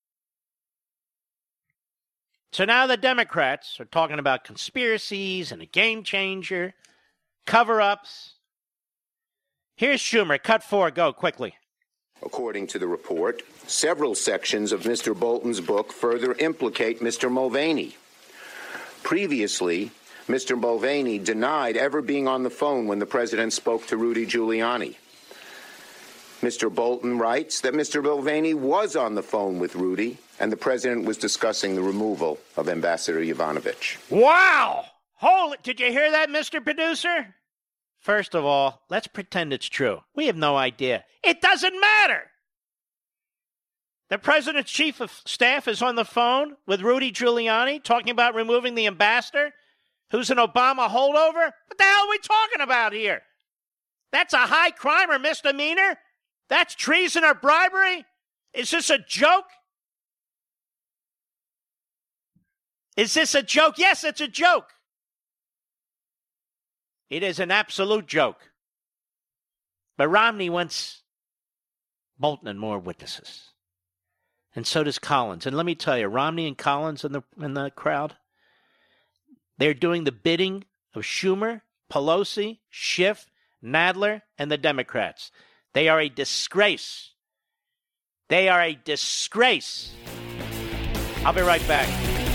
So now the Democrats are talking about conspiracies and a game changer, cover-ups. Here's Schumer. Cut 4. Go quickly. According to the report, several sections of Mr. Bolton's book further implicate Mr. Mulvaney. Previously, Mr. Mulvaney denied ever being on the phone when the president spoke to Rudy Giuliani. Mr. Bolton writes that Mr. Mulvaney was on the phone with Rudy, and the president was discussing the removal of Ambassador Yovanovitch. Wow! Holy, did you hear that, Mr. Producer? First of all, let's pretend it's true. We have no idea. It doesn't matter! The president's chief of staff is on the phone with Rudy Giuliani talking about removing the ambassador, who's an Obama holdover? What the hell are we talking about here? That's a high crime or misdemeanor? That's treason or bribery? Is this a joke? Is this a joke? Yes, it's a joke. It is an absolute joke. But Romney wants Bolton and more witnesses. And so does Collins. And let me tell you, Romney and Collins in the crowd, they're doing the bidding of Schumer, Pelosi, Schiff, Nadler, and the Democrats. They are a disgrace. They are a disgrace. I'll be right back.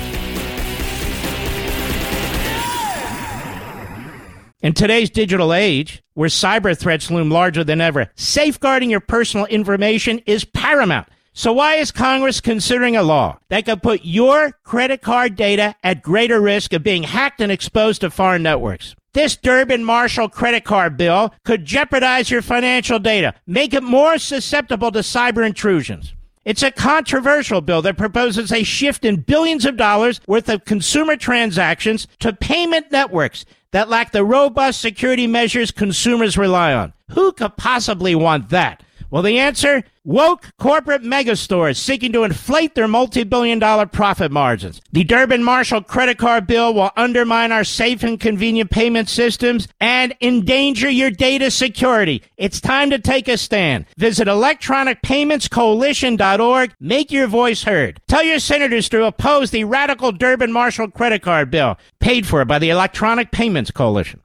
In today's digital age, where cyber threats loom larger than ever, safeguarding your personal information is paramount. So why is Congress considering a law that could put your credit card data at greater risk of being hacked and exposed to foreign networks? This Durbin-Marshall credit card bill could jeopardize your financial data, make it more susceptible to cyber intrusions. It's a controversial bill that proposes a shift in billions of dollars worth of consumer transactions to payment networks that lack the robust security measures consumers rely on. Who could possibly want that? Well, the answer? Woke corporate megastores seeking to inflate their multi-billion-dollar profit margins. The Durbin-Marshall credit card bill will undermine our safe and convenient payment systems and endanger your data security. It's time to take a stand. Visit electronicpaymentscoalition.org. Make your voice heard. Tell your senators to oppose the radical Durbin-Marshall credit card bill, paid for by the Electronic Payments Coalition.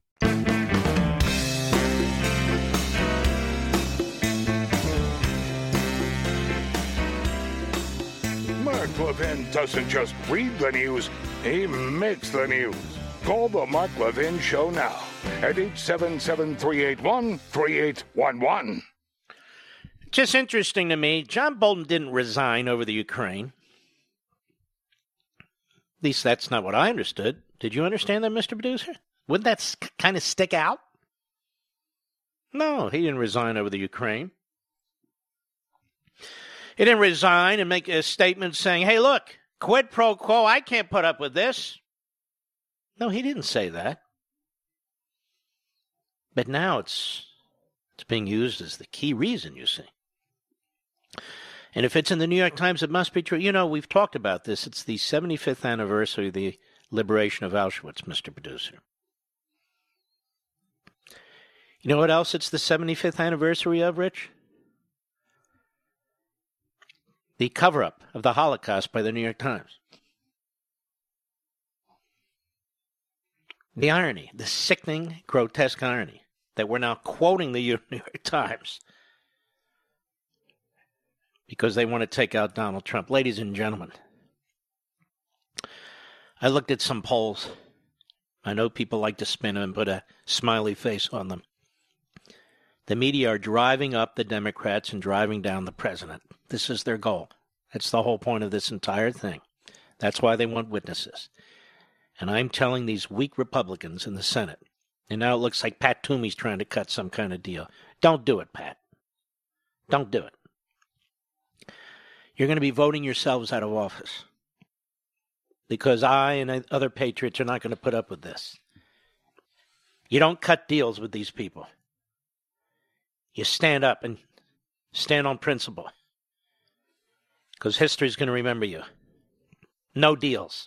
Mark Levin doesn't just read the news, he makes the news. Call the Mark Levin Show now at 877-381-3811. Just interesting to me, John Bolton didn't resign over the Ukraine. At least that's not what I understood. Did you understand that, Mr. Producer? Wouldn't that kind of stick out? No, he didn't resign over the Ukraine. He didn't resign and make a statement saying, hey, look, quid pro quo, I can't put up with this. No, he didn't say that. But now it's being used as the key reason, you see. And if it's in the New York Times, it must be true. You know, we've talked about this. It's the 75th anniversary of the liberation of Auschwitz, Mr. Producer. You know what else it's the 75th anniversary of, Rich? The cover-up of the Holocaust by the New York Times. The irony, the sickening, grotesque irony that we're now quoting the New York Times because they want to take out Donald Trump. Ladies and gentlemen, I looked at some polls. I know people like to spin them and put a smiley face on them. The media are driving up the Democrats and driving down the president. This is their goal. That's the whole point of this entire thing. That's why they want witnesses. And I'm telling these weak Republicans in the Senate, and now it looks like Pat Toomey's trying to cut some kind of deal. Don't do it, Pat. Don't do it. You're going to be voting yourselves out of office because I and other patriots are not going to put up with this. You don't cut deals with these people. You stand up and stand on principle because history's going to remember you. No deals.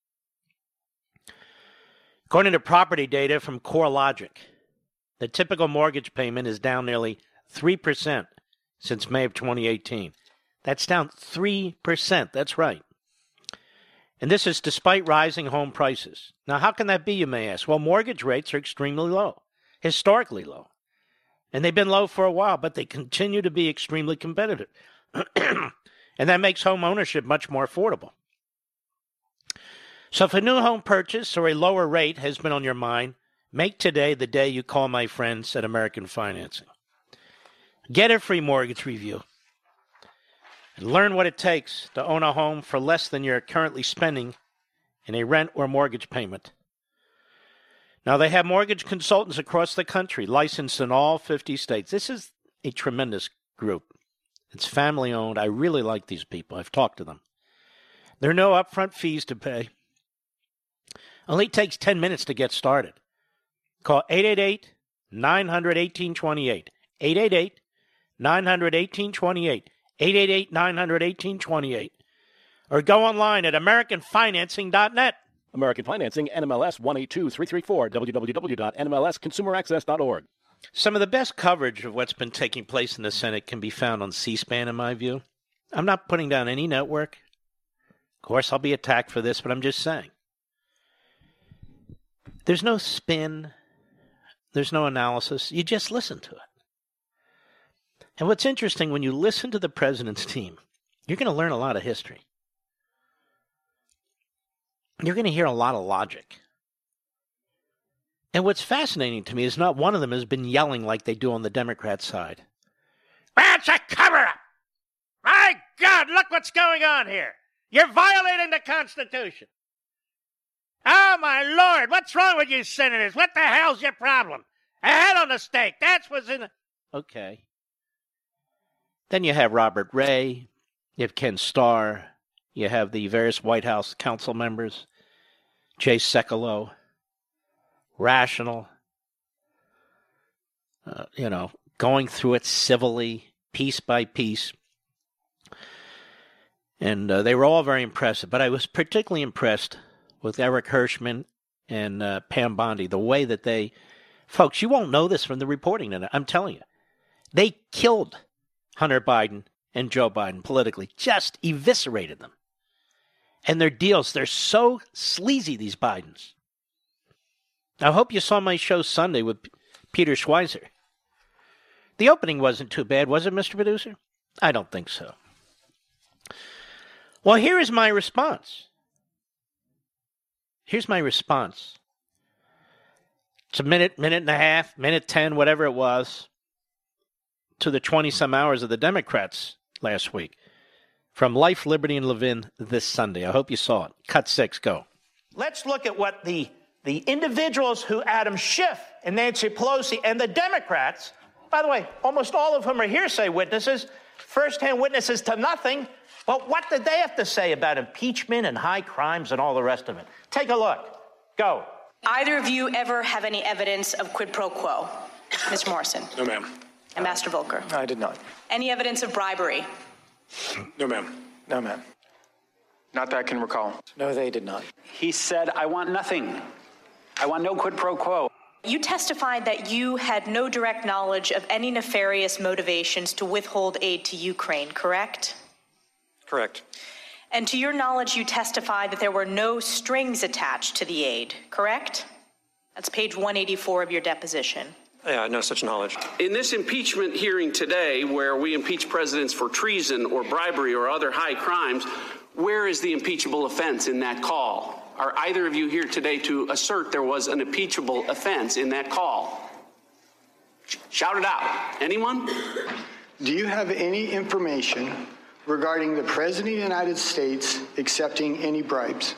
According to property data from CoreLogic, the typical mortgage payment is down nearly 3% since May of 2018. That's down 3%. That's right. And this is despite rising home prices. Now, how can that be, you may ask? Well, mortgage rates are extremely low, historically low. And they've been low for a while, but they continue to be extremely competitive. And that makes home ownership much more affordable. So if a new home purchase or a lower rate has been on your mind, make today the day you call my friends at American Financing. Get a free mortgage review and learn what it takes to own a home for less than you're currently spending in a rent or mortgage payment. Now, they have mortgage consultants across the country, licensed in all 50 states. This is a tremendous group. It's family-owned. I really like these people. I've talked to them. There are no upfront fees to pay. Only takes 10 minutes to get started. Call 888-900-1828. 888-900-1828. 888-900-1828. Or go online at AmericanFinancing.net. American Financing, NMLS 182334, www.nmlsconsumeraccess.org. Some of the best coverage of what's been taking place in the Senate can be found on C-SPAN, in my view. I'm not putting down any network. Of course, I'll be attacked for this, but I'm just saying. There's no spin. There's no analysis. You just listen to it. And what's interesting, when you listen to the president's team, you're going to learn a lot of history. You're going to hear a lot of logic. And what's fascinating to me is not one of them has been yelling like they do on the Democrat side. That's a cover-up! My God, look what's going on here! You're violating the Constitution! Oh, my Lord, what's wrong with you senators? What the hell's your problem? A head on the stake, that's what's in the... Okay. Then you have Robert Ray, you have Ken Starr, you have the various White House council members, Jay Sekulow, rational, going through it civilly, piece by piece. And they were all very impressive. But I was particularly impressed with Eric Hirschman and Pam Bondi, the way that they... Folks, you won't know this from the reporting tonight. I'm telling you. They killed Hunter Biden and Joe Biden politically, just eviscerated them. And their deals, they're so sleazy, these Bidens. I hope you saw my show Sunday with Peter Schweizer. The opening wasn't too bad, was it, Mr. Producer? I don't think so. Well, here is my response. Here's my response. It's a minute and a half, minute 10, whatever it was, to the 20-some hours of the Democrats last week. From Life, Liberty, and Levin this Sunday. I hope you saw it. Cut 6, go. Let's look at what the individuals who Adam Schiff and Nancy Pelosi and the Democrats, by the way, almost all of whom are hearsay witnesses, First-hand witnesses to nothing. Well, what did they have to say about impeachment and high crimes and all the rest of it? Take a look. Go. Either of you ever have any evidence of quid pro quo? Mr. Morrison. No, ma'am. Ambassador Volker. No, I did not. Any evidence of bribery? No, ma'am. No, ma'am. Not that I can recall. No, they did not. He said, I want nothing. I want no quid pro quo. You testified that you had no direct knowledge of any nefarious motivations to withhold aid to Ukraine, correct? Correct. And to your knowledge, you testified that there were no strings attached to the aid, correct? That's page 184 of your deposition. Yeah, no such knowledge. In this impeachment hearing today, where we impeach presidents for treason or bribery or other high crimes, where is the impeachable offense in that call? Are either of you here today to assert there was an impeachable offense in that call? Shout it out. Anyone? Do you have any information regarding the President of the United States accepting any bribes?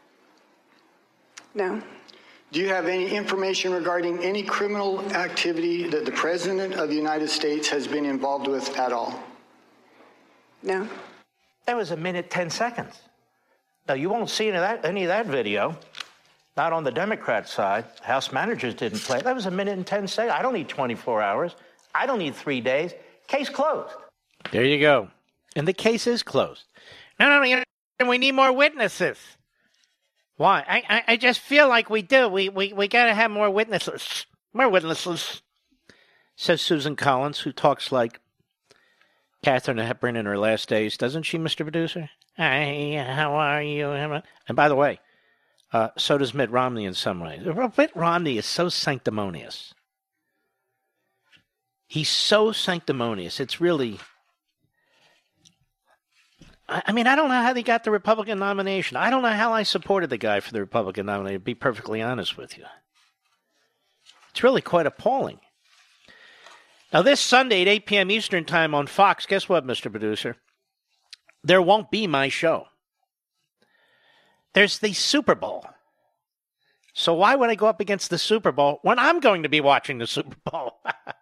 No. Do you have any information regarding any criminal activity that the President of the United States has been involved with at all? No. That was 1:10. Now, you won't see any of that video. Not on the Democrat side. House managers didn't play. That was 1:10. I don't need 24 hours. I don't need 3 days. Case closed. There you go. And the case is closed. No, we need more witnesses. Why? I just feel like we do. We got to have more witnesses. More witnesses. Says Susan Collins, who talks like Katharine Hepburn in her last days. Doesn't she, Mr. Producer? Hi, how are you? And by the way, so does Mitt Romney in some ways. Mitt Romney is so sanctimonious. He's so sanctimonious. It's really... I mean, I don't know how they got the Republican nomination. I don't know how I supported the guy for the Republican nomination, to be perfectly honest with you. It's really quite appalling. Now, this Sunday at 8 p.m. Eastern Time on Fox, guess what, Mr. Producer? There won't be my show. There's the Super Bowl. So why would I go up against the Super Bowl when I'm going to be watching the Super Bowl?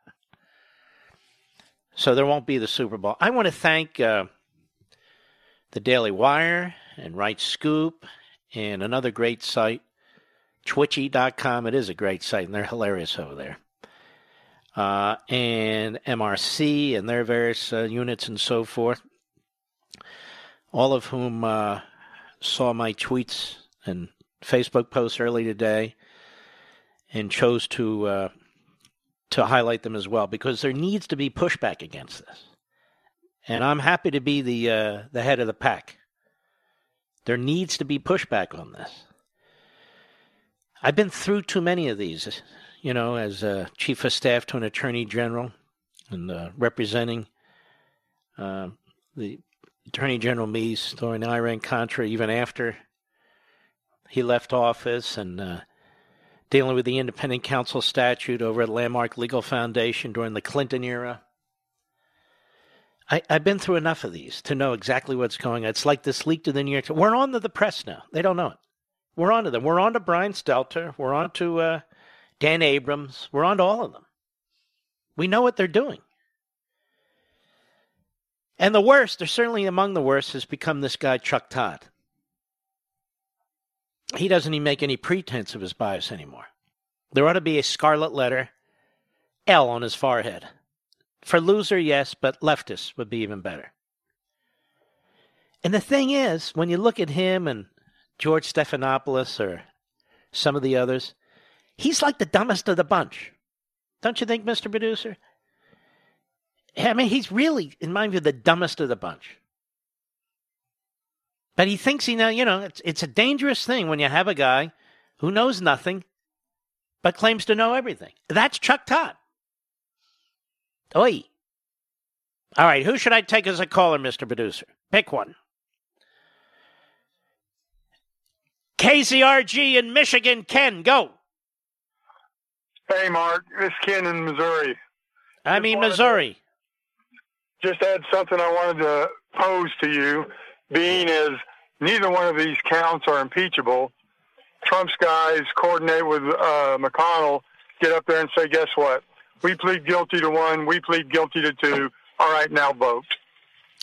So there won't be the Super Bowl. I want to thank the Daily Wire and Right Scoop and another great site, Twitchy.com. It is a great site, and they're hilarious over there. And MRC and their various units and so forth, all of whom saw my tweets and Facebook posts early today and chose to highlight them as well, because there needs to be pushback against this. And I'm happy to be the head of the pack. There needs to be pushback on this. I've been through too many of these, you know, as chief of staff to an attorney general and representing the Attorney General Meese during Iran-Contra, even after he left office, and dealing with the independent counsel statute over at Landmark Legal Foundation during the Clinton era. I've been through enough of these to know exactly what's going on. It's like this leak to the New York Times. We're on to the press now. They don't know it. We're on to them. We're on to Brian Stelter. We're on to Dan Abrams. We're on to all of them. We know what they're doing. And the worst, or certainly among the worst, has become this guy, Chuck Todd. He doesn't even make any pretense of his bias anymore. There ought to be a scarlet letter, L on his forehead. For loser, yes, but leftist would be even better. And the thing is, when you look at him and George Stephanopoulos or some of the others, he's like the dumbest of the bunch. Don't you think, Mr. Producer? I mean, he's really, in my view, the dumbest of the bunch. But he thinks it's a dangerous thing when you have a guy who knows nothing but claims to know everything. That's Chuck Todd. Oi. All right, who should I take as a caller, Mr. Producer? Pick one. KCRG in Michigan. Ken, go. Hey, Mark. This is Ken in Missouri. Missouri. Just had something I wanted to pose to you, being as neither one of these counts are impeachable. Trump's guys coordinate with McConnell, get up there and say, guess what? We plead guilty to one, we plead guilty to two. All right, now vote.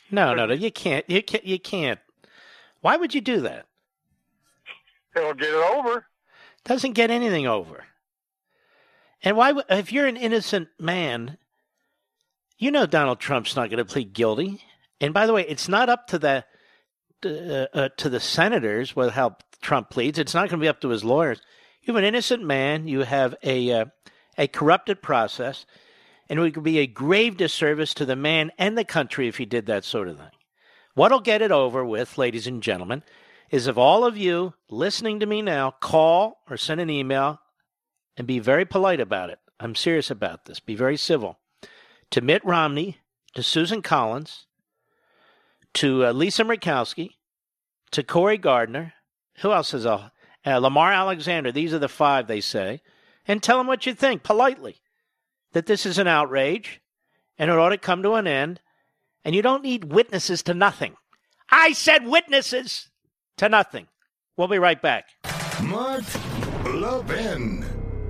No, you can't. You can't. Why would you do that? It'll get it over. Doesn't get anything over. And why, if you're an innocent man, you know Donald Trump's not going to plead guilty. And by the way, it's not up to the senators with how Trump pleads. It's not going to be up to his lawyers. You have an innocent man. You have a corrupted process. And it would be a grave disservice to the man and the country if he did that sort of thing. What'll get it over with, ladies and gentlemen, is if all of you listening to me now call or send an email and be very polite about it. I'm serious about this. Be very civil. To Mitt Romney, to Susan Collins, to Lisa Murkowski, to Cory Gardner. Who else is Lamar Alexander? These are the 5, they say. And tell them what you think, politely. That this is an outrage, and it ought to come to an end, and you don't need witnesses to nothing. I said witnesses to nothing. We'll be right back. Mark Levin.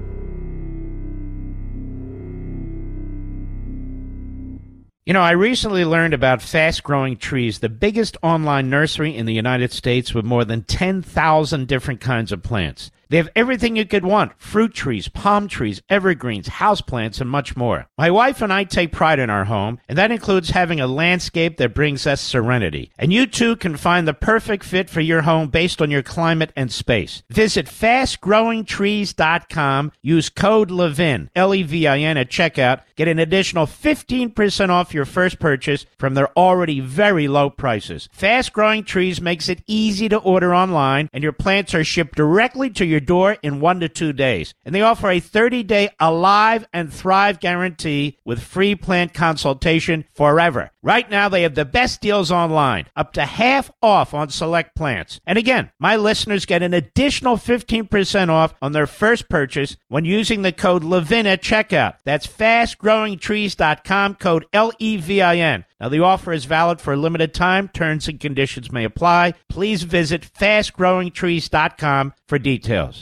You know, I recently learned about Fast Growing Trees, the biggest online nursery in the United States with more than 10,000 different kinds of plants. They have everything you could want: fruit trees, palm trees, evergreens, houseplants, and much more. My wife and I take pride in our home, and that includes having a landscape that brings us serenity. And you too can find the perfect fit for your home based on your climate and space. Visit fastgrowingtrees.com. Use code LEVIN, L-E-V-I-N, at checkout. Get an additional 15% off your first purchase from their already very low prices. Fast Growing Trees makes it easy to order online, and your plants are shipped directly to your door in 1 to 2 days. And they offer a 30-day Alive and Thrive guarantee with free plant consultation forever. Right now, they have the best deals online, up to half off on select plants. And again, my listeners get an additional 15% off on their first purchase when using the code LEVIN at checkout. That's fastgrowingtrees.com, code LEVIN. Now, the offer is valid for a limited time. Terms and conditions may apply. Please visit fastgrowingtrees.com for details.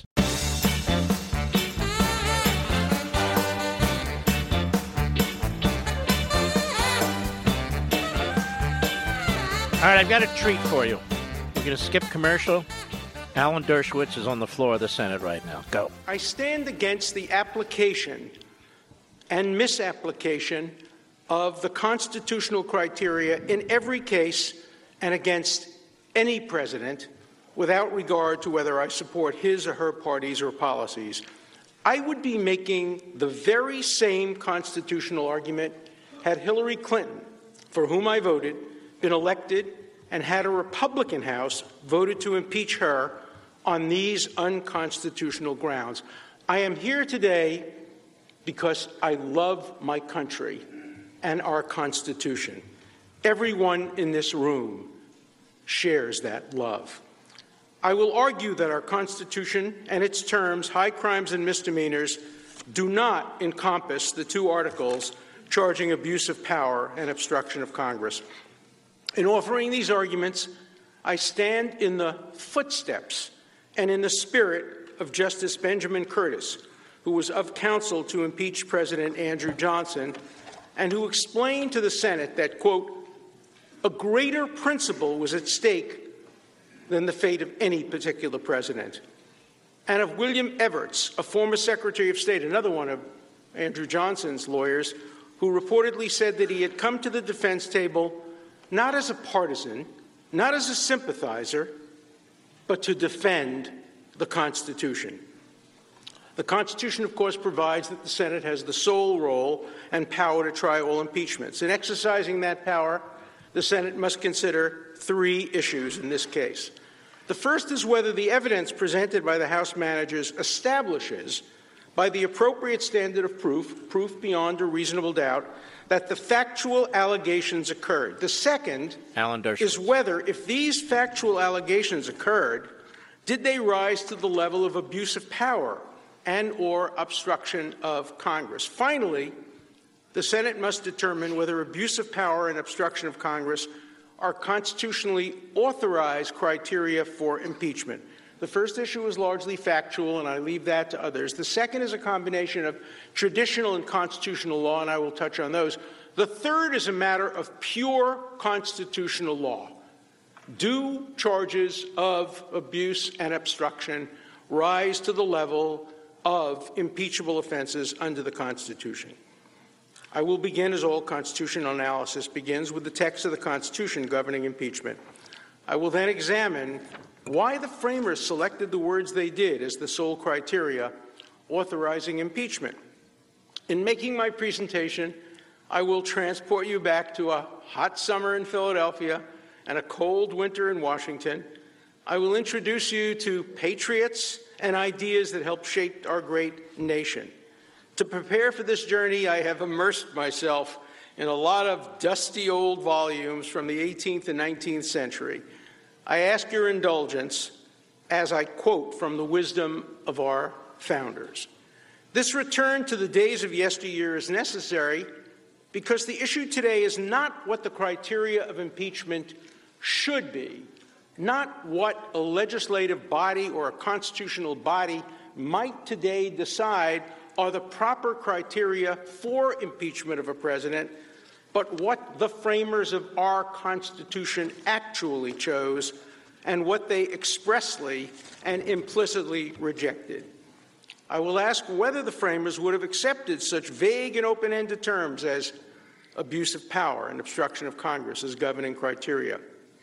All right, I've got a treat for you. We're going to skip commercial. Alan Dershowitz is on the floor of the Senate right now. Go. I stand against the application and misapplication of the constitutional criteria in every case and against any president without regard to whether I support his or her parties or policies. I would be making the very same constitutional argument had Hillary Clinton, for whom I voted, been elected and had a Republican House voted to impeach her on these unconstitutional grounds. I am here today because I love my country and our Constitution. Everyone in this room shares that love. I will argue that our Constitution and its terms, high crimes and misdemeanors, do not encompass the 2 articles charging abuse of power and obstruction of Congress. In offering these arguments, I stand in the footsteps and in the spirit of Justice Benjamin Curtis, who was of counsel to impeach President Andrew Johnson, and who explained to the Senate that, quote, a greater principle was at stake than the fate of any particular president. And of William Evarts, a former Secretary of State, another one of Andrew Johnson's lawyers, who reportedly said that he had come to the defense table not as a partisan, not as a sympathizer, but to defend the Constitution. The Constitution, of course, provides that the Senate has the sole role and power to try all impeachments. In exercising that power, the Senate must consider 3 issues in this case. The first is whether the evidence presented by the House managers establishes, by the appropriate standard of proof beyond a reasonable doubt, that the factual allegations occurred. The second is whether, if these factual allegations occurred, did they rise to the level of abuse of power and or obstruction of Congress. Finally, the Senate must determine whether abuse of power and obstruction of Congress are constitutionally authorized criteria for impeachment. The first issue is largely factual, and I leave that to others. The second is a combination of traditional and constitutional law, and I will touch on those. The third is a matter of pure constitutional law. Do charges of abuse and obstruction rise to the level of impeachable offenses under the Constitution? I will begin, as all constitutional analysis begins, with the text of the Constitution governing impeachment. I will then examine why the framers selected the words they did as the sole criteria authorizing impeachment. In making my presentation, I will transport you back to a hot summer in Philadelphia and a cold winter in Washington. I will introduce you to patriots and ideas that helped shape our great nation. To prepare for this journey, I have immersed myself in a lot of dusty old volumes from the 18th and 19th century. I ask your indulgence as I quote from the wisdom of our founders. This return to the days of yesteryear is necessary because the issue today is not what the criteria of impeachment should be, not what a legislative body or a constitutional body might today decide are the proper criteria for impeachment of a president, but what the framers of our Constitution actually chose and what they expressly and implicitly rejected. I will ask whether the framers would have accepted such vague and open-ended terms as abuse of power and obstruction of Congress as governing criteria.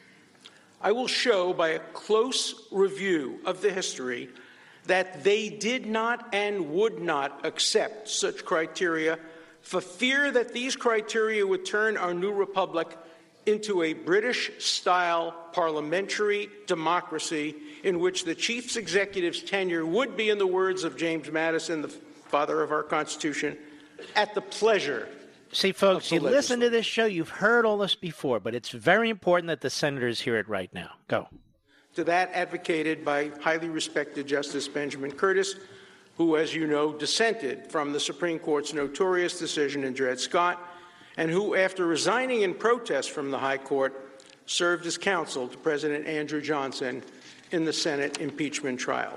I will show by a close review of the history that they did not and would not accept such criteria for fear that these criteria would turn our new republic into a British-style parliamentary democracy in which the chief executive's tenure would be, in the words of James Madison, the father of our Constitution, at the pleasure. See, folks, you listen to this show, you've heard all this before, but it's very important that the senators hear it right now. Go. To that advocated by highly respected Justice Benjamin Curtis, who, as you know, dissented from the Supreme Court's notorious decision in Dred Scott, and who, after resigning in protest from the High Court, served as counsel to President Andrew Johnson in the Senate impeachment trial.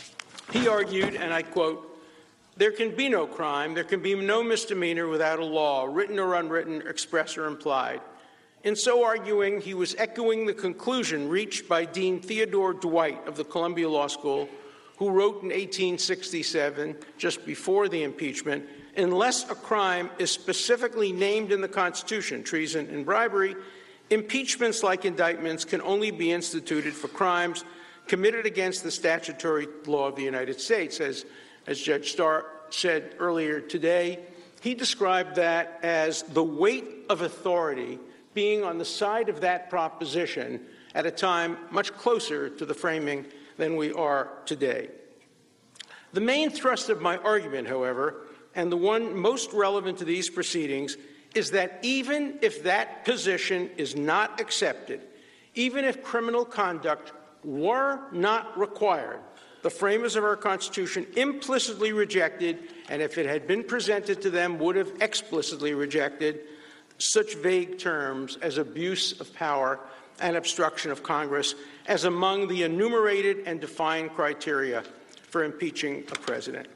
He argued, and I quote, "There can be no crime, there can be no misdemeanor without a law, written or unwritten, express or implied." In so arguing, he was echoing the conclusion reached by Dean Theodore Dwight of the Columbia Law School, who wrote in 1867, just before the impeachment, "Unless a crime is specifically named in the Constitution, treason and bribery, impeachments like indictments can only be instituted for crimes committed against the statutory law of the United States." As Judge Starr said earlier today, he described that as the weight of authority being on the side of that proposition at a time much closer to the framing than we are today. The main thrust of my argument, however, and the one most relevant to these proceedings, is that even if that position is not accepted, even if criminal conduct were not required, the framers of our Constitution implicitly rejected, and if it had been presented to them, would have explicitly rejected such vague terms as abuse of power and obstruction of Congress as among the enumerated and defined criteria for impeaching a president.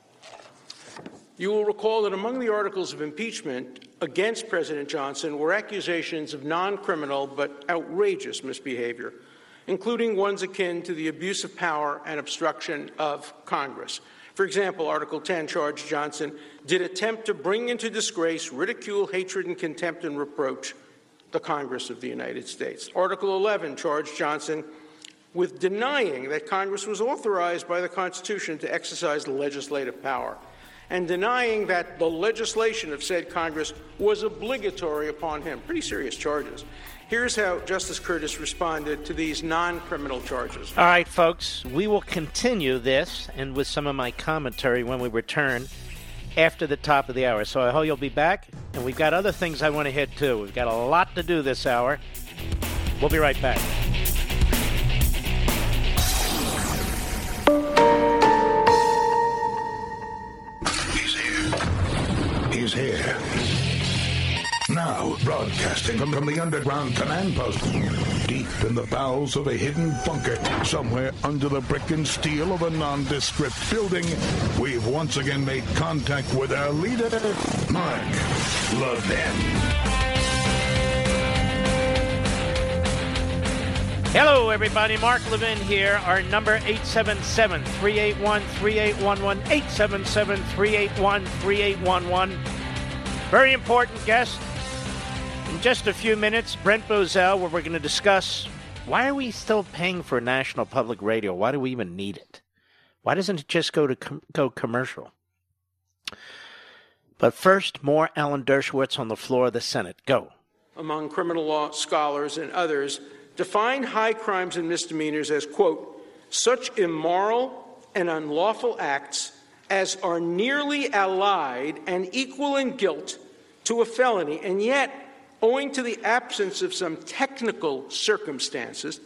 You will recall that among the articles of impeachment against President Johnson were accusations of non-criminal but outrageous misbehavior, including ones akin to the abuse of power and obstruction of Congress. For example, Article 10 charged Johnson did attempt to bring into disgrace, ridicule, hatred, and contempt and reproach the Congress of the United States. Article 11 charged Johnson with denying that Congress was authorized by the Constitution to exercise legislative power and denying that the legislation of said Congress was obligatory upon him. Pretty serious charges. Here's how Justice Curtis responded to these non-criminal charges. All right, folks, we will continue this and with some of my commentary when we return after the top of the hour. So I hope you'll be back, and we've got other things I want to hit too. We've got a lot to do this hour. We'll be right back. He's here. Now, broadcasting from the underground command post, deep in the bowels of a hidden bunker, somewhere under the brick and steel of a nondescript building, we've once again made contact with our leader, Mark Levin. Hello, everybody. Mark Levin here. Our number, 877-381-3811, 877-381-3811. Very important guest. In just a few minutes, Brent Bozell, where we're going to discuss why are we still paying for national public radio? Why do we even need it? Why doesn't it just go commercial? But first, more Alan Dershowitz on the floor of the Senate. Go. Among criminal law scholars and others, define high crimes and misdemeanors as, quote, such immoral and unlawful acts as are nearly allied and equal in guilt to a felony, and yet, owing to the absence of some technical circumstances,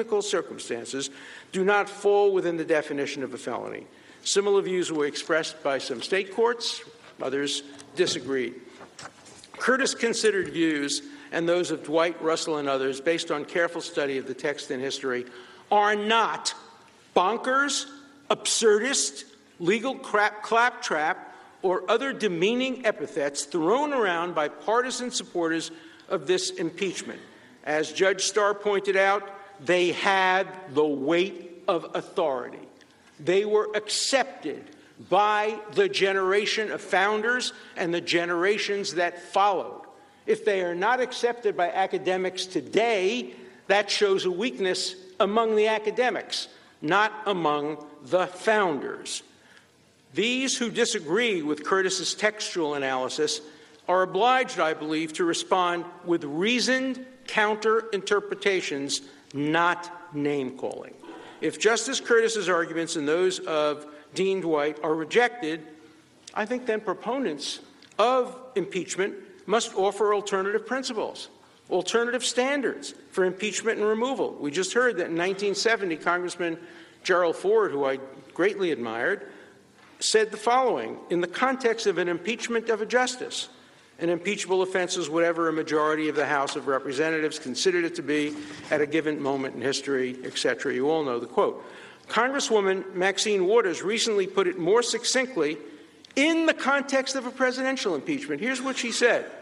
do not fall within the definition of a felony. Similar views were expressed by some state courts. Others disagreed. Curtis considered views, and those of Dwight, Russell, and others, based on careful study of the text and history, are not bonkers, absurdist, legal claptrap, or other demeaning epithets thrown around by partisan supporters of this impeachment. As Judge Starr pointed out, they had the weight of authority. They were accepted by the generation of founders and the generations that followed. If they are not accepted by academics today, that shows a weakness among the academics, not among the founders. These who disagree with Curtis's textual analysis are obliged, I believe, to respond with reasoned counter-interpretations, not name-calling. If Justice Curtis's arguments and those of Dean Dwight are rejected, I think then proponents of impeachment must offer alternative principles, alternative standards for impeachment and removal. We just heard that in 1970, Congressman Gerald Ford, who I greatly admired, said the following: in the context of an impeachment of a justice, an impeachable offense is whatever a majority of the House of Representatives considered it to be at a given moment in history, etc. You all know the quote. Congresswoman Maxine Waters recently put it more succinctly in the context of a presidential impeachment. Here's what she said: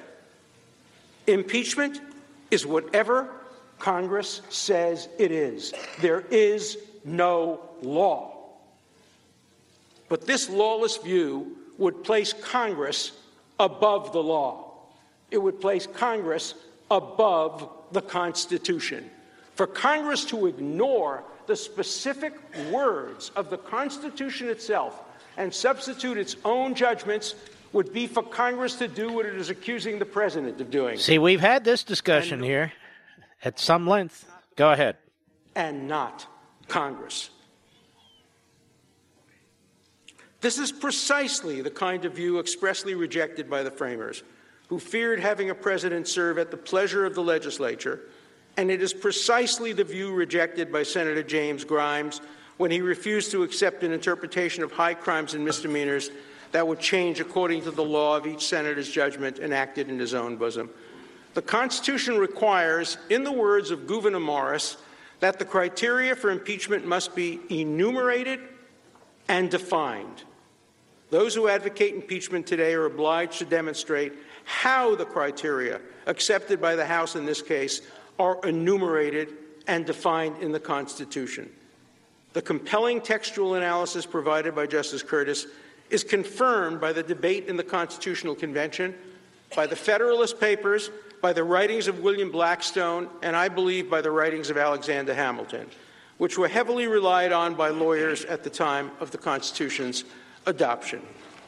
impeachment is whatever Congress says it is. There is no law. But this lawless view would place Congress above the law. It would place Congress above the Constitution. For Congress to ignore the specific words of the Constitution itself and substitute its own judgments would be for Congress to do what it is accusing the president of doing. See, we've had this discussion here at some length. Go ahead. And not Congress. This is precisely the kind of view expressly rejected by the framers, who feared having a president serve at the pleasure of the legislature, and it is precisely the view rejected by Senator James Grimes when he refused to accept an interpretation of high crimes and misdemeanors that would change according to the law of each senator's judgment enacted in his own bosom. The Constitution requires, in the words of Gouverneur Morris, that the criteria for impeachment must be enumerated and defined. Those who advocate impeachment today are obliged to demonstrate how the criteria accepted by the House in this case are enumerated and defined in the Constitution. The compelling textual analysis provided by Justice Curtis is confirmed by the debate in the Constitutional Convention, by the Federalist Papers, by the writings of William Blackstone, and I believe by the writings of Alexander Hamilton, which were heavily relied on by lawyers at the time of the Constitution's adoption.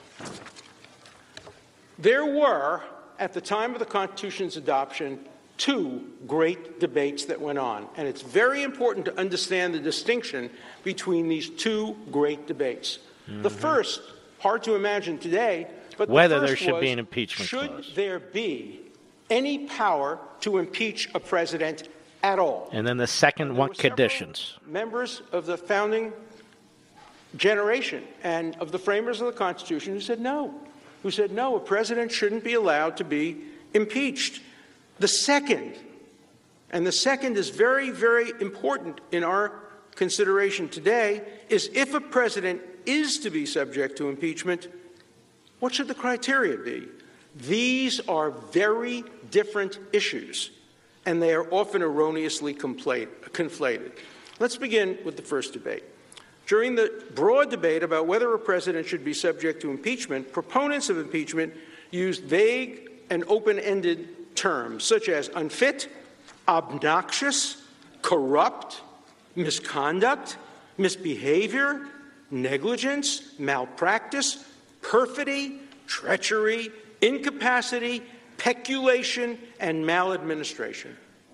There were, at the time of the Constitution's adoption, two great debates that went on, and it's very important to understand the distinction between these two great debates. The first, hard to imagine today, but whether there should be an impeachment clause. Should there be any power to impeach a president at all? And then the second, what conditions? Members of the founding generation and of the framers of the Constitution who said no, a president shouldn't be allowed to be impeached. The second And the second is very, very important in our consideration today, is if a president is to be subject to impeachment, what should the criteria be? These are very different issues, and they are often erroneously conflated. Let's begin with the first debate. During the broad debate about whether a president should be subject to impeachment, proponents of impeachment used vague and open-ended terms such as unfit, obnoxious, corrupt, misconduct, misbehavior, negligence, malpractice, perfidy, treachery, incapacity, peculation, and maladministration.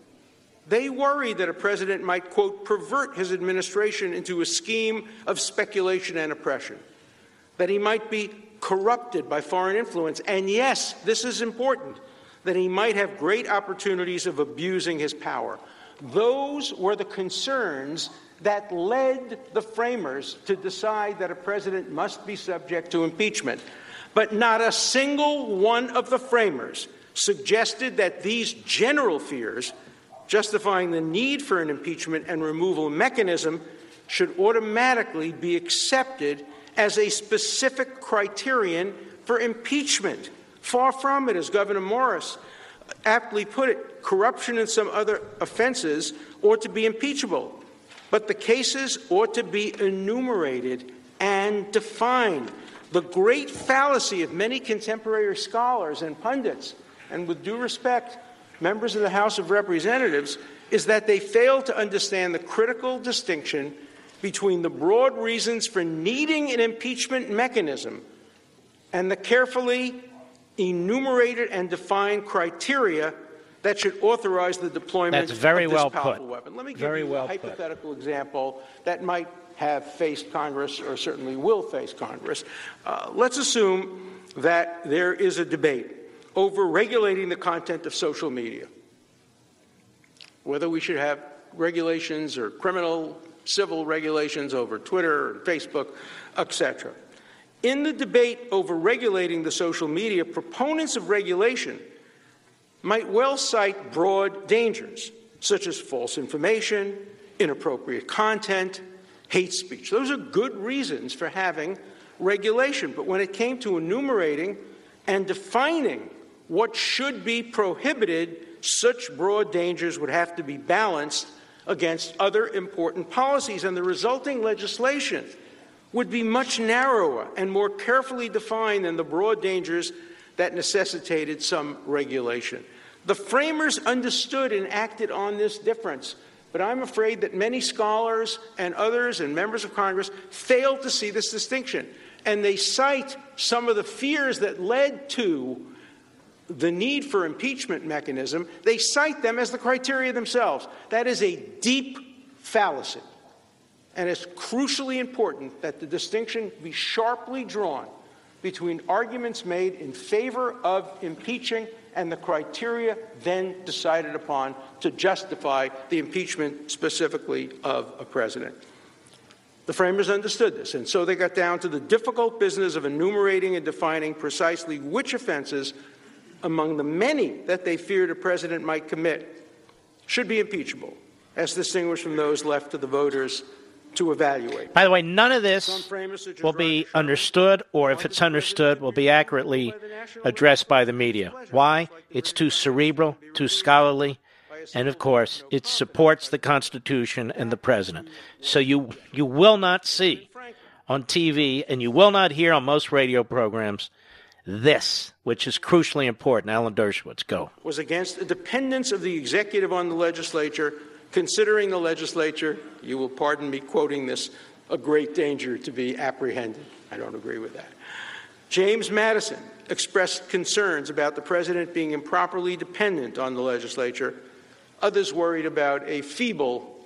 They worry that a president might, quote, pervert his administration into a scheme of speculation and oppression, that he might be corrupted by foreign influence, and yes, this is important, that he might have great opportunities of abusing his power. Those were the concerns that led the framers to decide that a president must be subject to impeachment. But not a single one of the framers suggested that these general fears, justifying the need for an impeachment and removal mechanism, should automatically be accepted as a specific criterion for impeachment. Far from it, as Governor Morris aptly put it, corruption and some other offenses ought to be impeachable, but the cases ought to be enumerated and defined. The great fallacy of many contemporary scholars and pundits, and with due respect, members of the House of Representatives, is that they fail to understand the critical distinction between the broad reasons for needing an impeachment mechanism and the carefully enumerated and defined criteria that should authorize the deployment of this powerful weapon. Let me give you a hypothetical example that might have faced Congress or certainly will face Congress. Let's assume that there is a debate over regulating the content of social media, whether we should have regulations or criminal, civil regulations over Twitter and Facebook, etc. In the debate over regulating the social media, proponents of regulation might well cite broad dangers, such as false information, inappropriate content, hate speech. Those are good reasons for having regulation. But when it came to enumerating and defining what should be prohibited, such broad dangers would have to be balanced against other important policies, and the resulting legislation would be much narrower and more carefully defined than the broad dangers that necessitated some regulation. The framers understood and acted on this difference, but I'm afraid that many scholars and others and members of Congress fail to see this distinction, and they cite some of the fears that led to the need for impeachment mechanism. They cite them as the criteria themselves. That is a deep fallacy. And it's crucially important that the distinction be sharply drawn between arguments made in favor of impeaching and the criteria then decided upon to justify the impeachment specifically of a president. The framers understood this, and so they got down to the difficult business of enumerating and defining precisely which offenses among the many that they feared a president might commit should be impeachable, as distinguished from those left to the voters to evaluate. By the way, none of this will be understood, or if it's understood, will be accurately addressed by the media. Why? It's too cerebral, too scholarly, and of course, it supports the Constitution and the president. So you will not see on TV, and you will not hear on most radio programs, this, which is crucially important. Alan Dershowitz, go. Was against the dependence of the executive on the legislature, considering the legislature, you will pardon me quoting this, a great danger to be apprehended. I don't agree with that. James Madison expressed concerns about the president being improperly dependent on the legislature. Others worried about a feeble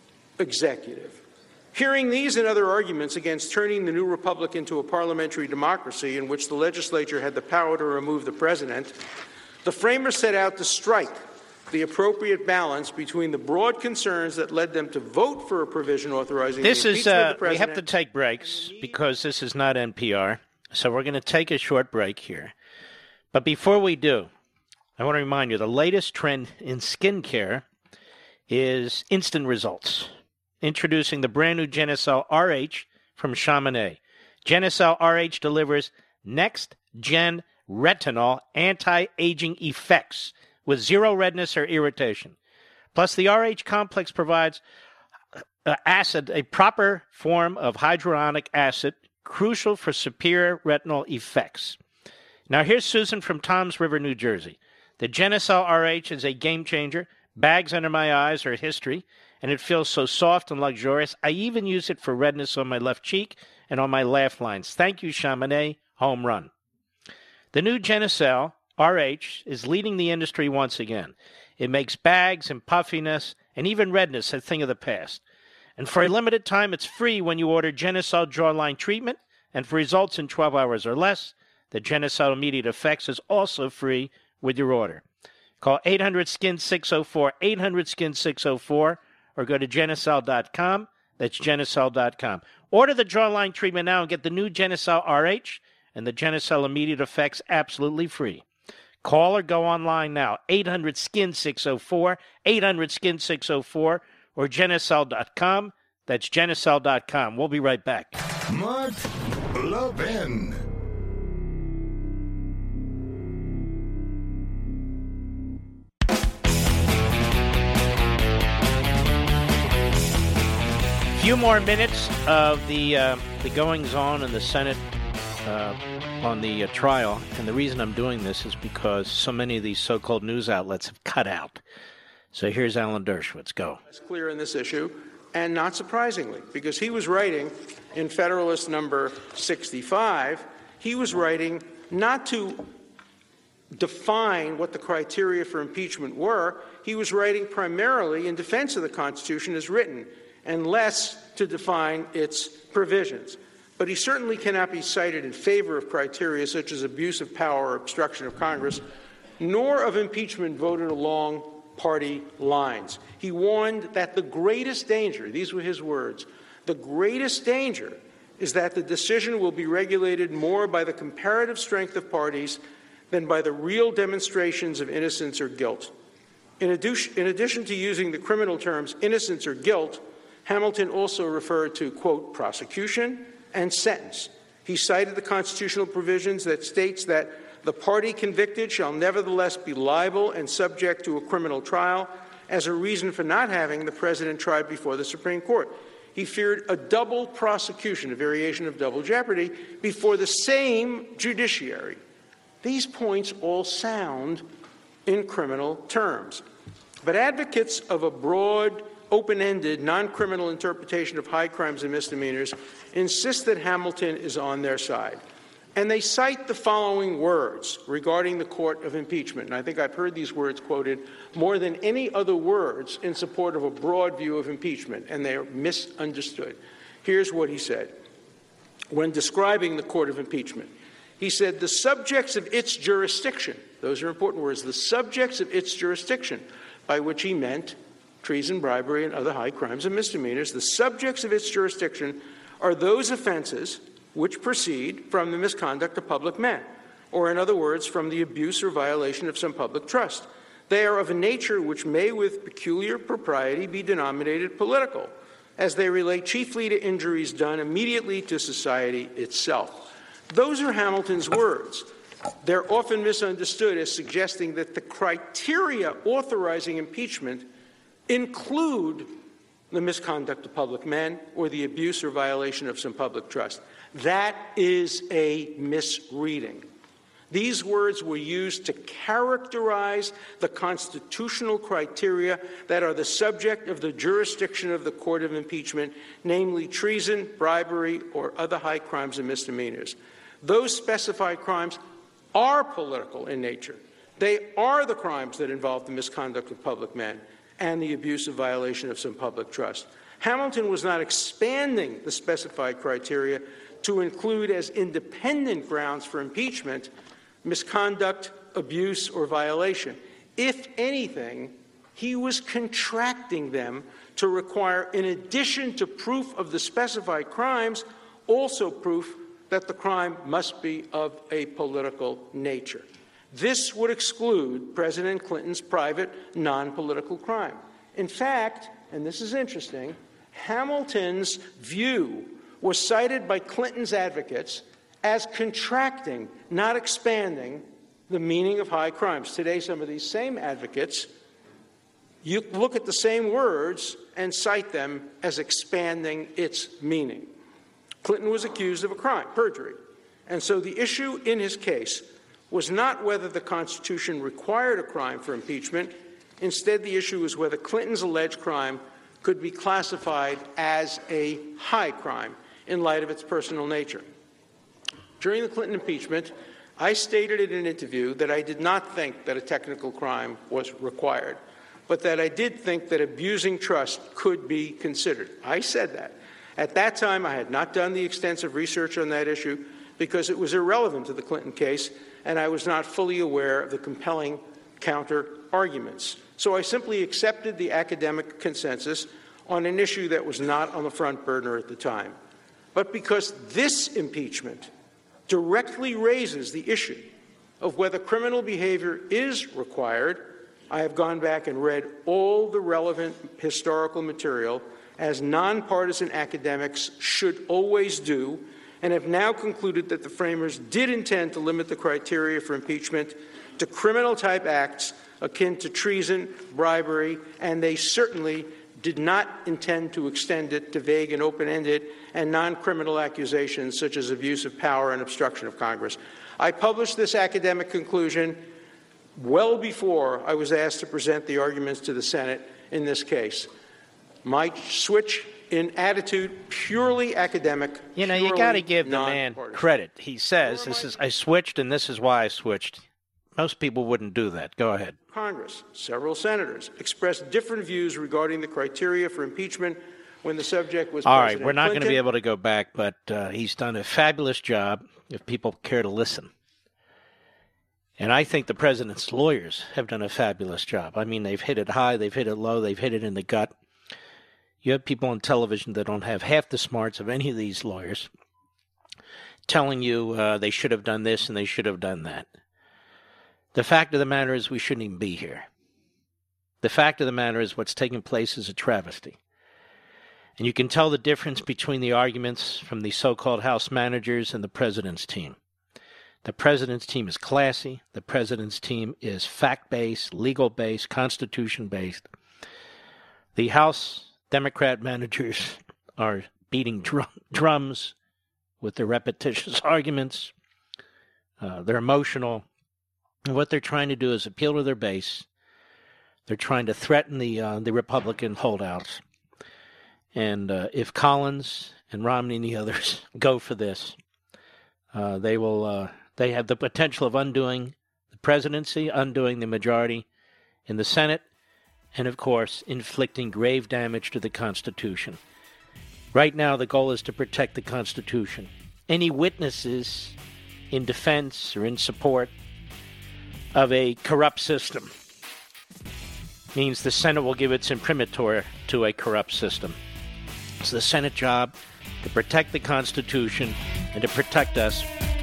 executive. Hearing these and other arguments against turning the new republic into a parliamentary democracy in which the legislature had the power to remove the president, the framers set out to strike the appropriate balance between the broad concerns that led them to vote for a provision authorizing the impeachment of the president. We have to take breaks because this is not NPR, so we're going to take a short break here. But before we do, I want to remind you, the latest trend in skincare is instant results. Introducing the brand new Genucel RH from Chamonix. Genucel RH delivers next-gen retinol anti-aging effects with zero redness or irritation. Plus, the RH complex provides acid, a proper form of hyaluronic acid, crucial for superior retinal effects. Now, here's Susan from Toms River, New Jersey. The Genucel RH is a game changer. Bags under my eyes are history, and it feels so soft and luxurious. I even use it for redness on my left cheek and on my laugh lines. Thank you, Chamonix. Home run. The new Genucel RH is leading the industry once again. It makes bags and puffiness and even redness a thing of the past. And for a limited time, it's free when you order Genucel Jawline Treatment, and for results in 12 hours or less, the Genucel Immediate Effects is also free with your order. Call 800-SKIN-604, 800-SKIN-604, or go to Genucel.com. That's Genucel.com. Order the Jawline Treatment now and get the new Genucel RH and the Genucel Immediate Effects absolutely free. Call or go online now, 800-SKIN-604, 800-SKIN-604, or Genucel.com. That's Genucel.com. We'll be right back. Mark Levin. Few more minutes of the goings-on in the Senate on the trial, and the reason I'm doing this is because so many of these so-called news outlets have cut out. So here's Alan Dershowitz. Go. It's clear in this issue, and not surprisingly, because he was writing in Federalist number 65, he was writing not to define what the criteria for impeachment were, he was writing primarily in defense of the Constitution as written, and less to define its provisions. But he certainly cannot be cited in favor of criteria such as abuse of power or obstruction of Congress, nor of impeachment voted along party lines. He warned that the greatest danger, these were his words, the greatest danger is that the decision will be regulated more by the comparative strength of parties than by the real demonstrations of innocence or guilt. In addition to using the criminal terms innocence or guilt, Hamilton also referred to, quote, prosecution and sentence. He cited the constitutional provisions that states that the party convicted shall nevertheless be liable and subject to a criminal trial as a reason for not having the president tried before the Supreme Court. He feared a double prosecution, a variation of double jeopardy, before the same judiciary. These points all sound in criminal terms. But advocates of a broad, open-ended, non-criminal interpretation of high crimes and misdemeanors insist that Hamilton is on their side. And they cite the following words regarding the court of impeachment. And I think I've heard these words quoted more than any other words in support of a broad view of impeachment, and they are misunderstood. Here's what he said when describing the court of impeachment. He said, the subjects of its jurisdiction, those are important words, the subjects of its jurisdiction, by which he meant treason, bribery, and other high crimes and misdemeanors, the subjects of its jurisdiction are those offenses which proceed from the misconduct of public men, or in other words, from the abuse or violation of some public trust. They are of a nature which may with peculiar propriety be denominated political, as they relate chiefly to injuries done immediately to society itself. Those are Hamilton's words. They're often misunderstood as suggesting that the criteria authorizing impeachment include the misconduct of public men or the abuse or violation of some public trust. That is a misreading. These words were used to characterize the constitutional criteria that are the subject of the jurisdiction of the court of impeachment, namely treason, bribery, or other high crimes and misdemeanors. Those specified crimes are political in nature. They are the crimes that involve the misconduct of public men and the abuse or violation of some public trust. Hamilton was not expanding the specified criteria to include as independent grounds for impeachment misconduct, abuse, or violation. If anything, he was contracting them to require, in addition to proof of the specified crimes, also proof that the crime must be of a political nature. This would exclude President Clinton's private, non-political crime. In fact, and this is interesting, Hamilton's view was cited by Clinton's advocates as contracting, not expanding, the meaning of high crimes. Today, some of these same advocates, you look at the same words and cite them as expanding its meaning. Clinton was accused of a crime, perjury. And so the issue in his case was not whether the Constitution required a crime for impeachment. Instead, the issue was whether Clinton's alleged crime could be classified as a high crime in light of its personal nature. During the Clinton impeachment, I stated in an interview that I did not think that a technical crime was required, but that I did think that abusing trust could be considered. I said that. At that time, I had not done the extensive research on that issue because it was irrelevant to the Clinton case, and I was not fully aware of the compelling counter-arguments. So I simply accepted the academic consensus on an issue that was not on the front burner at the time. But because this impeachment directly raises the issue of whether criminal behavior is required, I have gone back and read all the relevant historical material, as nonpartisan academics should always do, and have now concluded that the framers did intend to limit the criteria for impeachment to criminal-type acts akin to treason, bribery, and they certainly did not intend to extend it to vague and open-ended and non-criminal accusations such as abuse of power and obstruction of Congress. I published this academic conclusion well before I was asked to present the arguments to the Senate in this case. My switch in attitude, purely academic. You know, you got to give the man credit. He says, I switched and this is why I switched. Most people wouldn't do that. Go ahead. Congress, several senators expressed different views regarding the criteria for impeachment when the subject was All President right, we're not going to Clinton. be able to go back, but he's done a fabulous job if people care to listen. And I think the president's lawyers have done a fabulous job. I mean, they've hit it high, they've hit it low, they've hit it in the gut. You have people on television that don't have half the smarts of any of these lawyers telling you they should have done this and they should have done that. The fact of the matter is we shouldn't even be here. The fact of the matter is what's taking place is a travesty. And you can tell the difference between the arguments from the so-called House managers and the president's team. The president's team is classy. The president's team is fact-based, legal-based, Constitution-based. The House Democrat managers are beating drums with their repetitious arguments. They're emotional. And what they're trying to do is appeal to their base. They're trying to threaten the Republican holdouts. And if Collins and Romney and the others go for this, they will. They have the potential of undoing the presidency, undoing the majority in the Senate, and, of course, inflicting grave damage to the Constitution. Right now, the goal is to protect the Constitution. Any witnesses in defense or in support of a corrupt system means the Senate will give its imprimatur to a corrupt system. It's the Senate job to protect the Constitution and to protect us.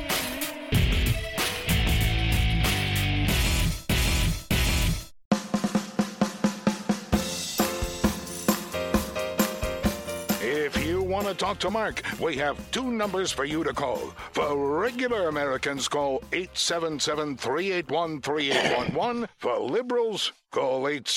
Want to talk to Mark? We have two numbers for you to call. For regular Americans, call 877-381-3811. For liberals, call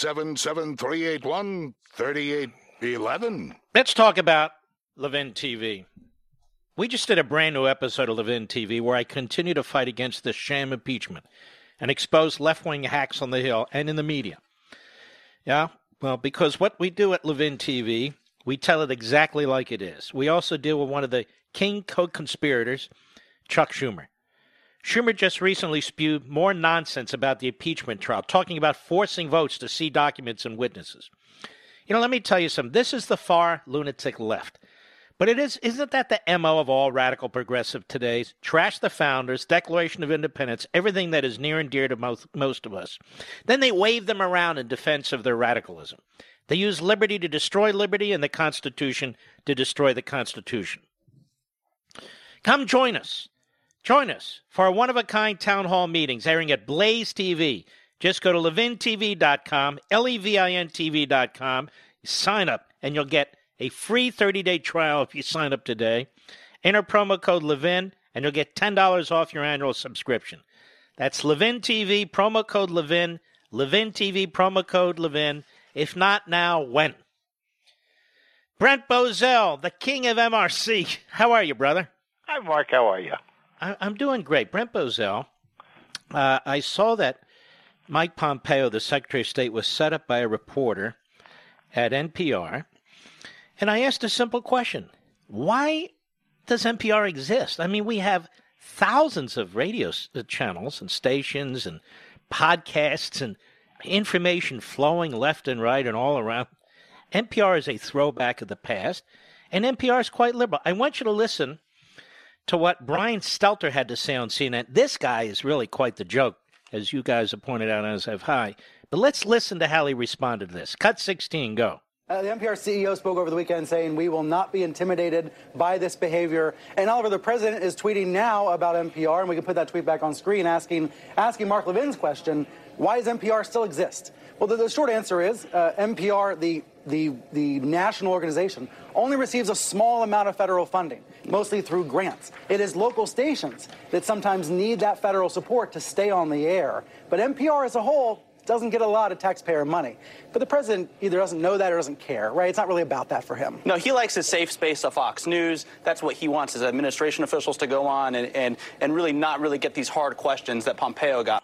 877-381-3811. Let's talk about Levin TV. We just did a brand new episode of Levin TV where I continue to fight against this sham impeachment and expose left-wing hacks on the Hill and in the media. Yeah, well, because what we do at Levin TV, we tell it exactly like it is. We also deal with one of the king co-conspirators, Chuck Schumer. Schumer just recently spewed more nonsense about the impeachment trial, talking about forcing votes to see documents and witnesses. You know, let me tell you something. This is the far lunatic left. But isn't that the MO of all radical progressive today? Trash the founders, Declaration of Independence, everything that is near and dear to most of us. Then they wave them around in defense of their radicalism. They use liberty to destroy liberty and the Constitution to destroy the Constitution. Come join us. Join us for our one-of-a-kind town hall meetings airing at Blaze TV, Just go to levintv.com, LEVIN.TV.com, sign up, and you'll get a free 30-day trial if you sign up today. Enter promo code Levin, and you'll get $10 off your annual subscription. That's Levin TV, promo code Levin, Levin TV, promo code Levin. If not now, when? Brent Bozell, the king of MRC. How are you, brother? Hi, Mark. How are you? I'm doing great. Brent Bozell, I saw that Mike Pompeo, the Secretary of State, was set up by a reporter at NPR, and I asked a simple question. Why does NPR exist? I mean, we have thousands of radio channels and stations and podcasts and information flowing left and right and all around. NPR is a throwback of the past, and NPR is quite liberal. I want you to listen to what Brian Stelter had to say on CNN. This guy is really quite the joke, as you guys have pointed out, as have I. But let's listen to how he responded to this. Cut 16, go. The NPR CEO spoke over the weekend saying we will not be intimidated by this behavior. And Oliver, the president is tweeting now about NPR, and we can put that tweet back on screen, asking Mark Levin's question, why does NPR still exist? Well, the short answer is NPR, the national organization, only receives a small amount of federal funding, mostly through grants. It is local stations that sometimes need that federal support to stay on the air. But NPR as a whole doesn't get a lot of taxpayer money. But the president either doesn't know that or doesn't care, right? It's not really about that for him. No, he likes his safe space of Fox News. That's what he wants his administration officials to go on and really not really get these hard questions that Pompeo got.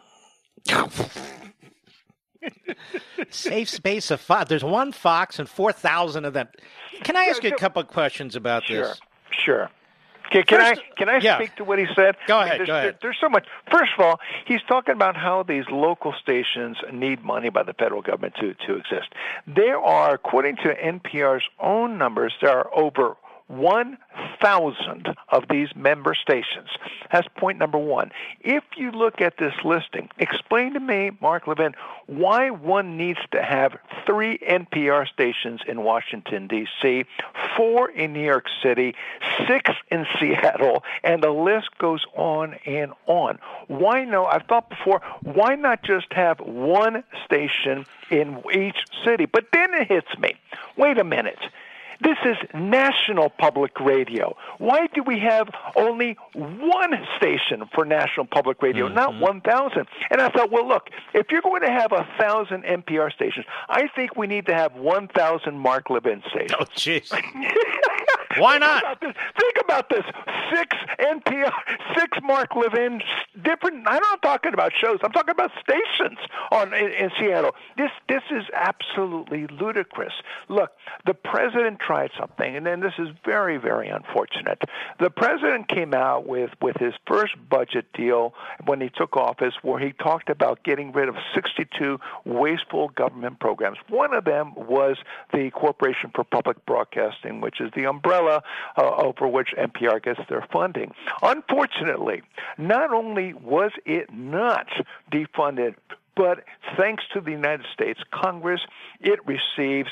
Safe space of Fox. There's one Fox and 4,000 of them. Can I ask you a couple of questions about this? Sure. Can I speak to what he said? Go ahead. There's so much. First of all, he's talking about how these local stations need money by the federal government to exist. There are, according to NPR's own numbers, there are over 1,000 of these member stations. That's point number one. If you look at this listing, explain to me, Mark Levin, why one needs to have 3 NPR stations in Washington, D.C., 4 in New York City, 6 in Seattle, and the list goes on and on. Why no? I've thought before, why not just have one station in each city? But then it hits me. Wait a minute. This is National Public Radio. Why do we have only one station for National Public Radio, not 1,000? And I thought, well, look, if you're going to have 1,000 NPR stations, I think we need to have 1,000 Mark Levin stations. Oh, jeez. Why not? Think about this. 6 NPR, 6 Mark Levin, different. I'm not talking about shows. I'm talking about stations in Seattle. This is absolutely ludicrous. Look, the president tried something, and then this is very, very unfortunate. The president came out with his first budget deal when he took office, where he talked about getting rid of 62 wasteful government programs. One of them was the Corporation for Public Broadcasting, which is the umbrella over which NPR gets their funding. Unfortunately, not only was it not defunded, but thanks to the United States Congress, it receives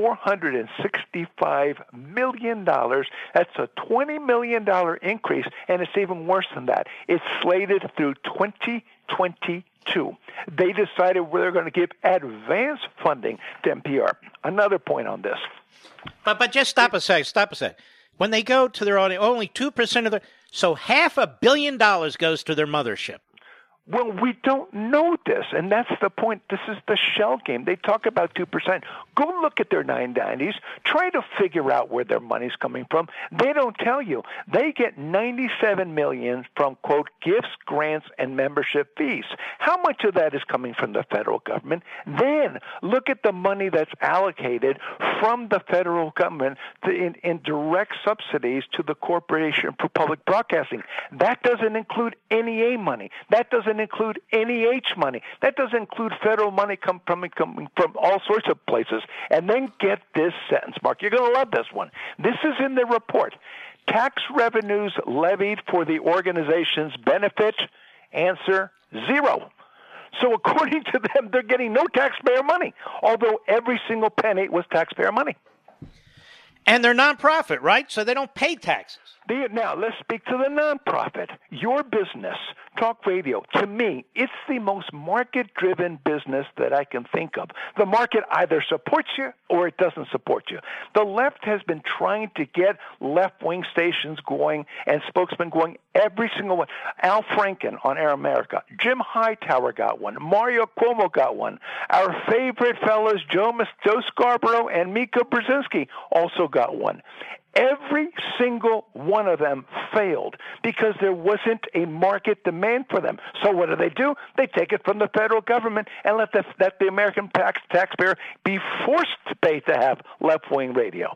$465 million. That's a $20 million increase, and it's even worse than that. It's slated through 2022. They decided where they're going to give advance funding to NPR. Another point on this. But just stop a sec. When they go to their audience, only 2% of their... So $500 million goes to their mothership. Well, we don't know this, and that's the point. This is the shell game. They talk about 2%. Go look at their 990s. Try to figure out where their money's coming from. They don't tell you. They get $97 million from, quote, gifts, grants, and membership fees. How much of that is coming from the federal government? Then look at the money that's allocated from the federal government in direct subsidies to the Corporation for Public Broadcasting. That doesn't include NEA money. That doesn't include NEH money. That doesn't include federal money coming from all sorts of places. And then get this sentence, Mark. You're going to love this one. This is in the report. Tax revenues levied for the organization's benefit, answer, 0. So according to them, they're getting no taxpayer money, although every single penny was taxpayer money. And they're nonprofit, right? So they don't pay taxes. Now, let's speak to the nonprofit. Your business talk radio, to me, it's the most market-driven business that I can think of. The market either supports you or it doesn't support you. The left has been trying to get left-wing stations going and spokesmen going, every single one. Al Franken on Air America. Jim Hightower got one. Mario Cuomo got one. Our favorite fellows, Joe Scarborough and Mika Brzezinski, also got one. Every single one of them failed because there wasn't a market demand for them. So what do? They take it from the federal government and let the American taxpayer be forced to pay to have left-wing radio.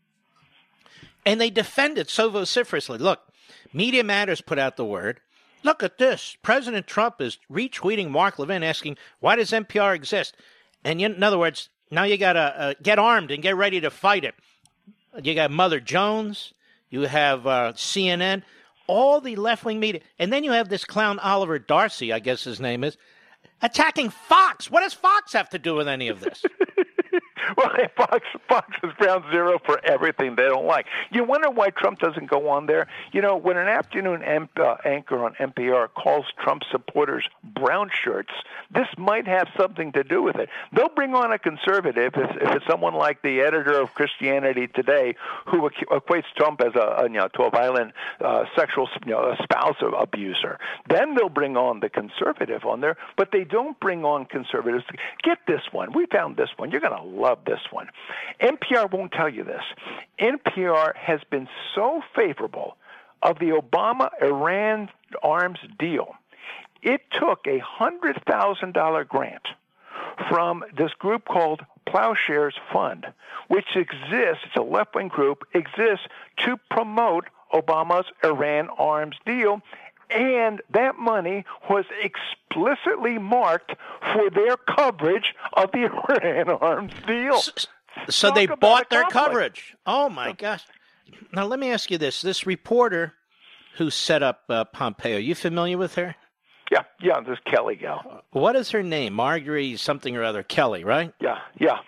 And they defend it so vociferously. Look, Media Matters put out the word. Look at this. President Trump is retweeting Mark Levin asking, why does NPR exist? And in other words, now you got to get armed and get ready to fight it. You got Mother Jones, you have CNN, all the left-wing media. And then you have this clown Oliver Darcy, I guess his name is, attacking Fox. What does Fox have to do with any of this? Well, Fox is ground zero for everything they don't like. You wonder why Trump doesn't go on there. You know, when an afternoon anchor on NPR calls Trump supporters brown shirts, this might have something to do with it. They'll bring on a conservative if it's someone like the editor of Christianity Today who equates Trump as to a violent sexual spouse abuser. Then they'll bring on the conservative on there, but they don't bring on conservatives. Get this one. We found this one. You're going to love this one. NPR won't tell you this. NPR has been so favorable of the Obama-Iran arms deal. It took a $100,000 grant from this group called Plowshares Fund, which exists, it's a left-wing group, exists to promote Obama's Iran arms deal, and that money was explicitly marked for their coverage of the Iran arms deal. So they bought their coverage. Oh, my gosh. Now, let me ask you this. This reporter who set up Pompeo, you familiar with her? Yeah, this Kelly gal. What is her name? Marjorie something or other. Kelly, right? Yeah.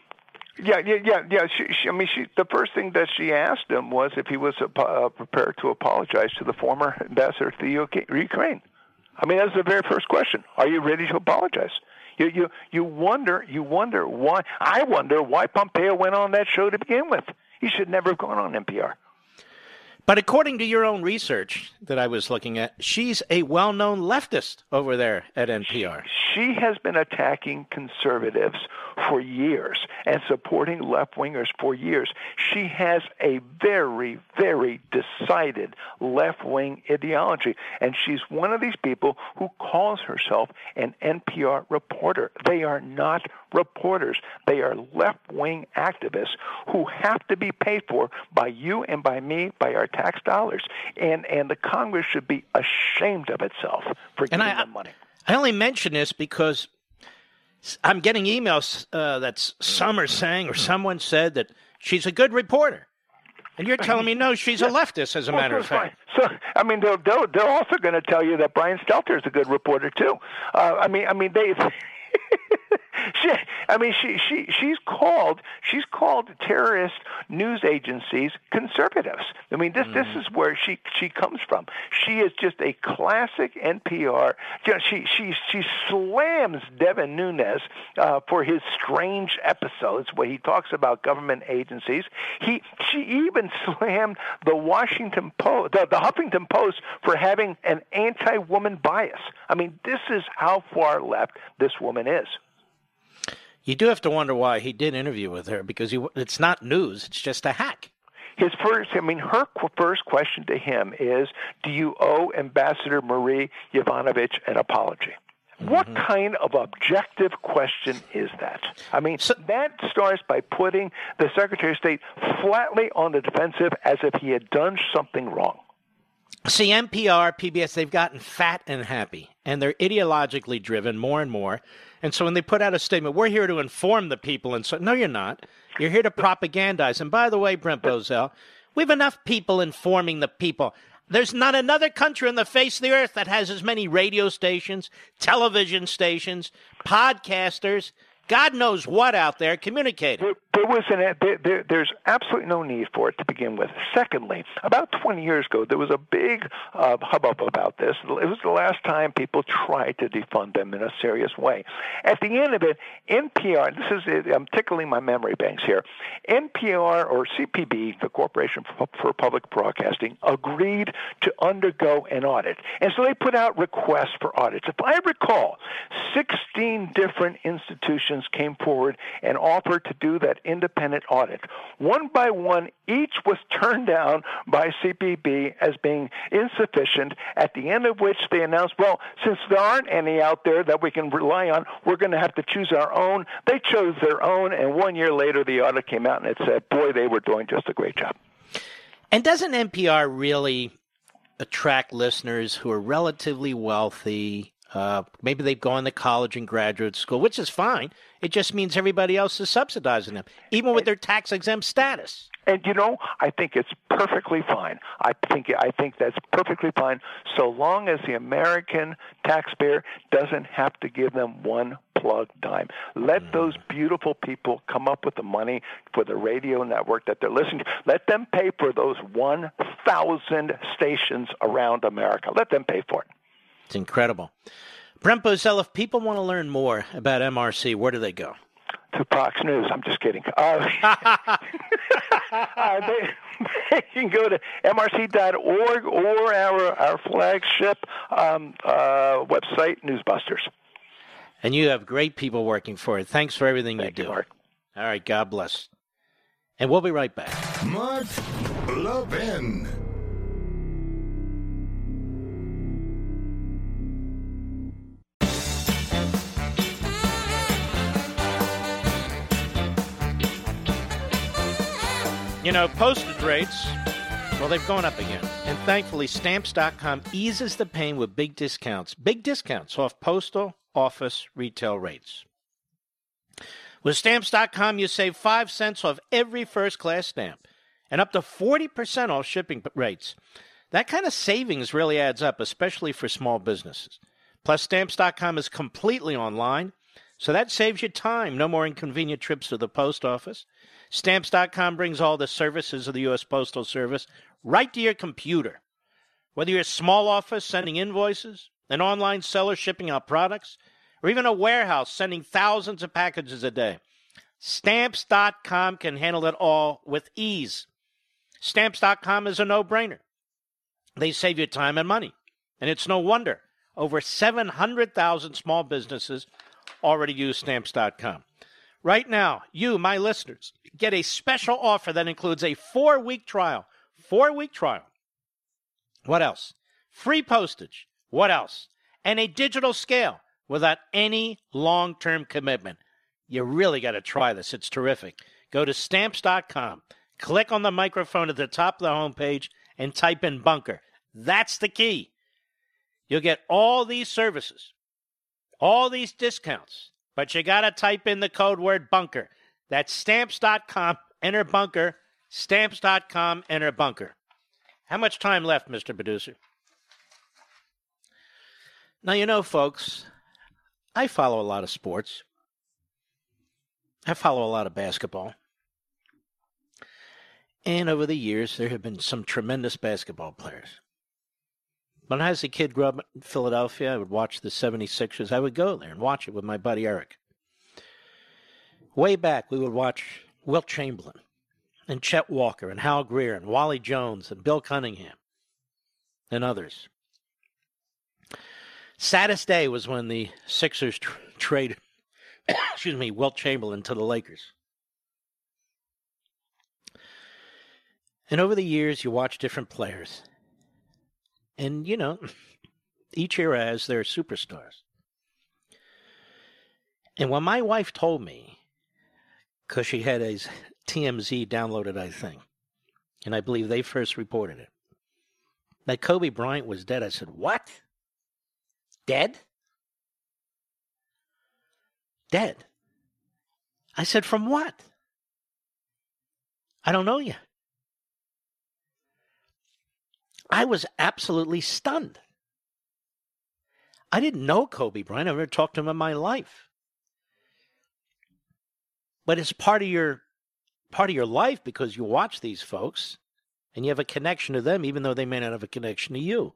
She, the first thing that she asked him was if he was prepared to apologize to the former ambassador to the Ukraine. I mean, that's the very first question. Are you ready to apologize? You wonder why. I wonder why Pompeo went on that show to begin with. He should never have gone on NPR. But according to your own research that I was looking at, she's a well-known leftist over there at NPR. She has been attacking conservatives for years and supporting left-wingers for years. She has a very, very decided left-wing ideology, and she's one of these people who calls herself an NPR reporter. They are not reporters. They are left-wing activists who have to be paid for by you and by me, by our tax dollars. And the Congress should be ashamed of itself for giving them money. I only mention this because I'm getting emails that some are saying or someone said that she's a good reporter. And you're telling me, no, she's a leftist, as a matter of fact. So, I mean, they're also going to tell you that Brian Stelter is a good reporter, too. They... She's called terrorist news agencies conservatives. I mean, this is where she comes from. She is just a classic NPR. She slams Devin Nunes for his strange episodes where he talks about government agencies. She even slammed the Washington Post, the Huffington Post, for having an anti-woman bias. I mean, this is how far left this woman is. You do have to wonder why he did interview with her, because it's not news, it's just a hack. Her first question to him is, do you owe Ambassador Marie Yovanovitch an apology? Mm-hmm. What kind of objective question is that? I mean, that starts by putting the Secretary of State flatly on the defensive as if he had done something wrong. See, NPR, PBS, they've gotten fat and happy, and they're ideologically driven more and more. And so when they put out a statement, we're here to inform the people, and so, no, you're not. You're here to propagandize. And by the way, Brent Bozell, we have enough people informing the people. There's not another country on the face of the earth that has as many radio stations, television stations, podcasters, God knows what out there communicating. There's absolutely no need for it to begin with. Secondly, about 20 years ago, there was a big hubbub about this. It was the last time people tried to defund them in a serious way. At the end of it, NPR, I'm tickling my memory banks here, NPR or CPB, the Corporation for Public Broadcasting, agreed to undergo an audit. And so they put out requests for audits. If I recall, 16 different institutions came forward and offered to do that independent audit. One by one, each was turned down by CPB as being insufficient, at the end of which they announced, well, since there aren't any out there that we can rely on, we're going to have to choose our own. They chose their own, and 1 year later the audit came out and it said, boy, they were doing just a great job. And doesn't NPR really attract listeners who are relatively wealthy? Maybe they've gone to college and graduate school, which is fine. It just means everybody else is subsidizing them, even with their tax-exempt status. And, I think it's perfectly fine. I think that's perfectly fine so long as the American taxpayer doesn't have to give them one plug dime. Let those beautiful people come up with the money for the radio network that they're listening to. Let them pay for those 1,000 stations around America. Let them pay for it. It's incredible. Brent Bozell, if people want to learn more about MRC, where do they go? To Fox News. I'm just kidding. They can go to mrc.org or our flagship website, Newsbusters. And you have great people working for it. Thanks for everything you do. Mark. All right, God bless. And we'll be right back. Mark Levin. Postage rates, well, they've gone up again. And thankfully, Stamps.com eases the pain with big discounts off postal office retail rates. With Stamps.com, you save 5 cents off every first-class stamp and up to 40% off shipping rates. That kind of savings really adds up, especially for small businesses. Plus, Stamps.com is completely online, so that saves you time. No more inconvenient trips to the post office. Stamps.com brings all the services of the U.S. Postal Service right to your computer. Whether you're a small office sending invoices, an online seller shipping out products, or even a warehouse sending thousands of packages a day, Stamps.com can handle it all with ease. Stamps.com is a no-brainer. They save you time and money, and it's no wonder over 700,000 small businesses already use Stamps.com. Right now, you, my listeners, get a special offer that includes a 4-week trial. 4-week trial. What else? Free postage. What else? And a digital scale without any long-term commitment. You really got to try this. It's terrific. Go to Stamps.com. Click on the microphone at the top of the homepage and type in bunker. That's the key. You'll get all these services, all these discounts, but you got to type in the code word bunker. That's Stamps.com, enter bunker. Stamps.com, enter bunker. How much time left, Mr. Producer? Now, folks, I follow a lot of sports. I follow a lot of basketball. And over the years, there have been some tremendous basketball players. When I was a kid growing up in Philadelphia, I would watch the 76ers. I would go there and watch it with my buddy Eric. Way back, we would watch Wilt Chamberlain and Chet Walker and Hal Greer and Wally Jones and Bill Cunningham and others. Saddest day was when the Sixers traded Wilt Chamberlain to the Lakers. And over the years, you watch different players. And, each era has their superstars. And when my wife told me, because she had a TMZ downloaded, I think, and I believe they first reported it, that Kobe Bryant was dead, I said, what? Dead? Dead. I said, from what? I don't know yet. I was absolutely stunned. I didn't know Kobe Bryant. I never talked to him in my life. But it's part of your life because you watch these folks and you have a connection to them, even though they may not have a connection to you.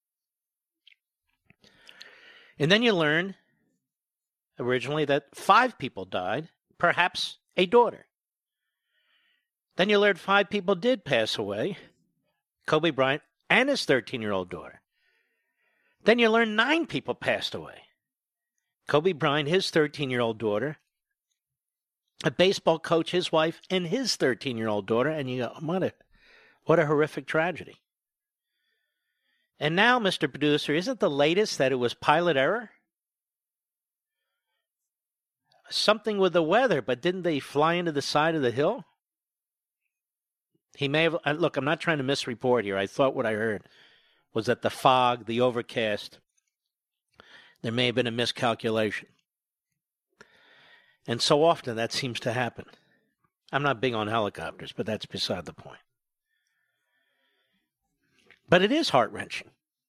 And then you learn originally that 5 people died, perhaps a daughter. Then you learned 5 people did pass away, Kobe Bryant and his 13-year-old daughter. Then you learn 9 people passed away. Kobe Bryant, his 13-year-old daughter, a baseball coach, his wife, and his 13-year-old daughter. And you go, what a horrific tragedy. And now, Mr. Producer, isn't the latest that it was pilot error? Something with the weather, but didn't they fly into the side of the hill? He may have... Look, I'm not trying to misreport here. I thought what I heard was that the fog, the overcast, there may have been a miscalculation. And so often that seems to happen. I'm not big on helicopters, but that's beside the point. But it is heart-wrenching.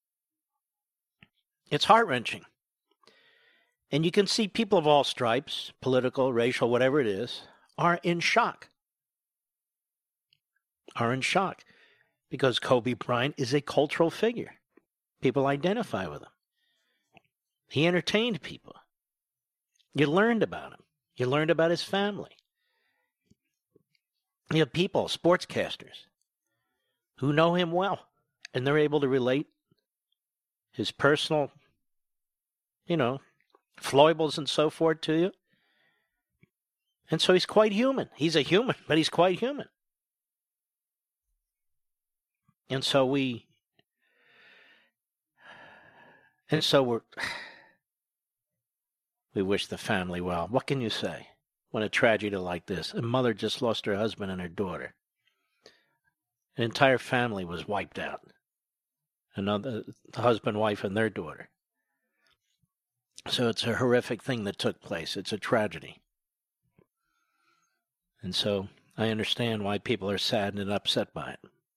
It's heart-wrenching. And you can see people of all stripes, political, racial, whatever it is, are in shock. Because Kobe Bryant is a cultural figure. People identify with him. He entertained people. You learned about him. You learned about his family. You have people, sportscasters, who know him well, and they're able to relate his personal, foibles and so forth to you. And so he's quite human. He's a human, but he's quite human. And so we wish the family well. What can you say when a tragedy like this? A mother just lost her husband and her daughter. An entire family was wiped out. The husband, wife, and their daughter. So it's a horrific thing that took place. It's a tragedy. And so I understand why people are saddened and upset by it.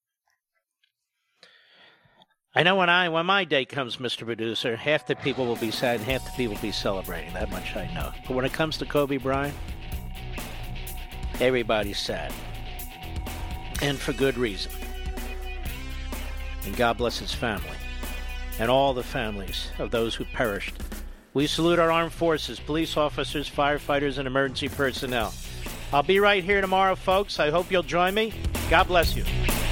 I know when my day comes, Mr. Producer, half the people will be sad and half the people will be celebrating. That much I know. But when it comes to Kobe Bryant, everybody's sad. And for good reason. And God bless his family. And all the families of those who perished. We salute our armed forces, police officers, firefighters, and emergency personnel. I'll be right here tomorrow, folks. I hope you'll join me. God bless you.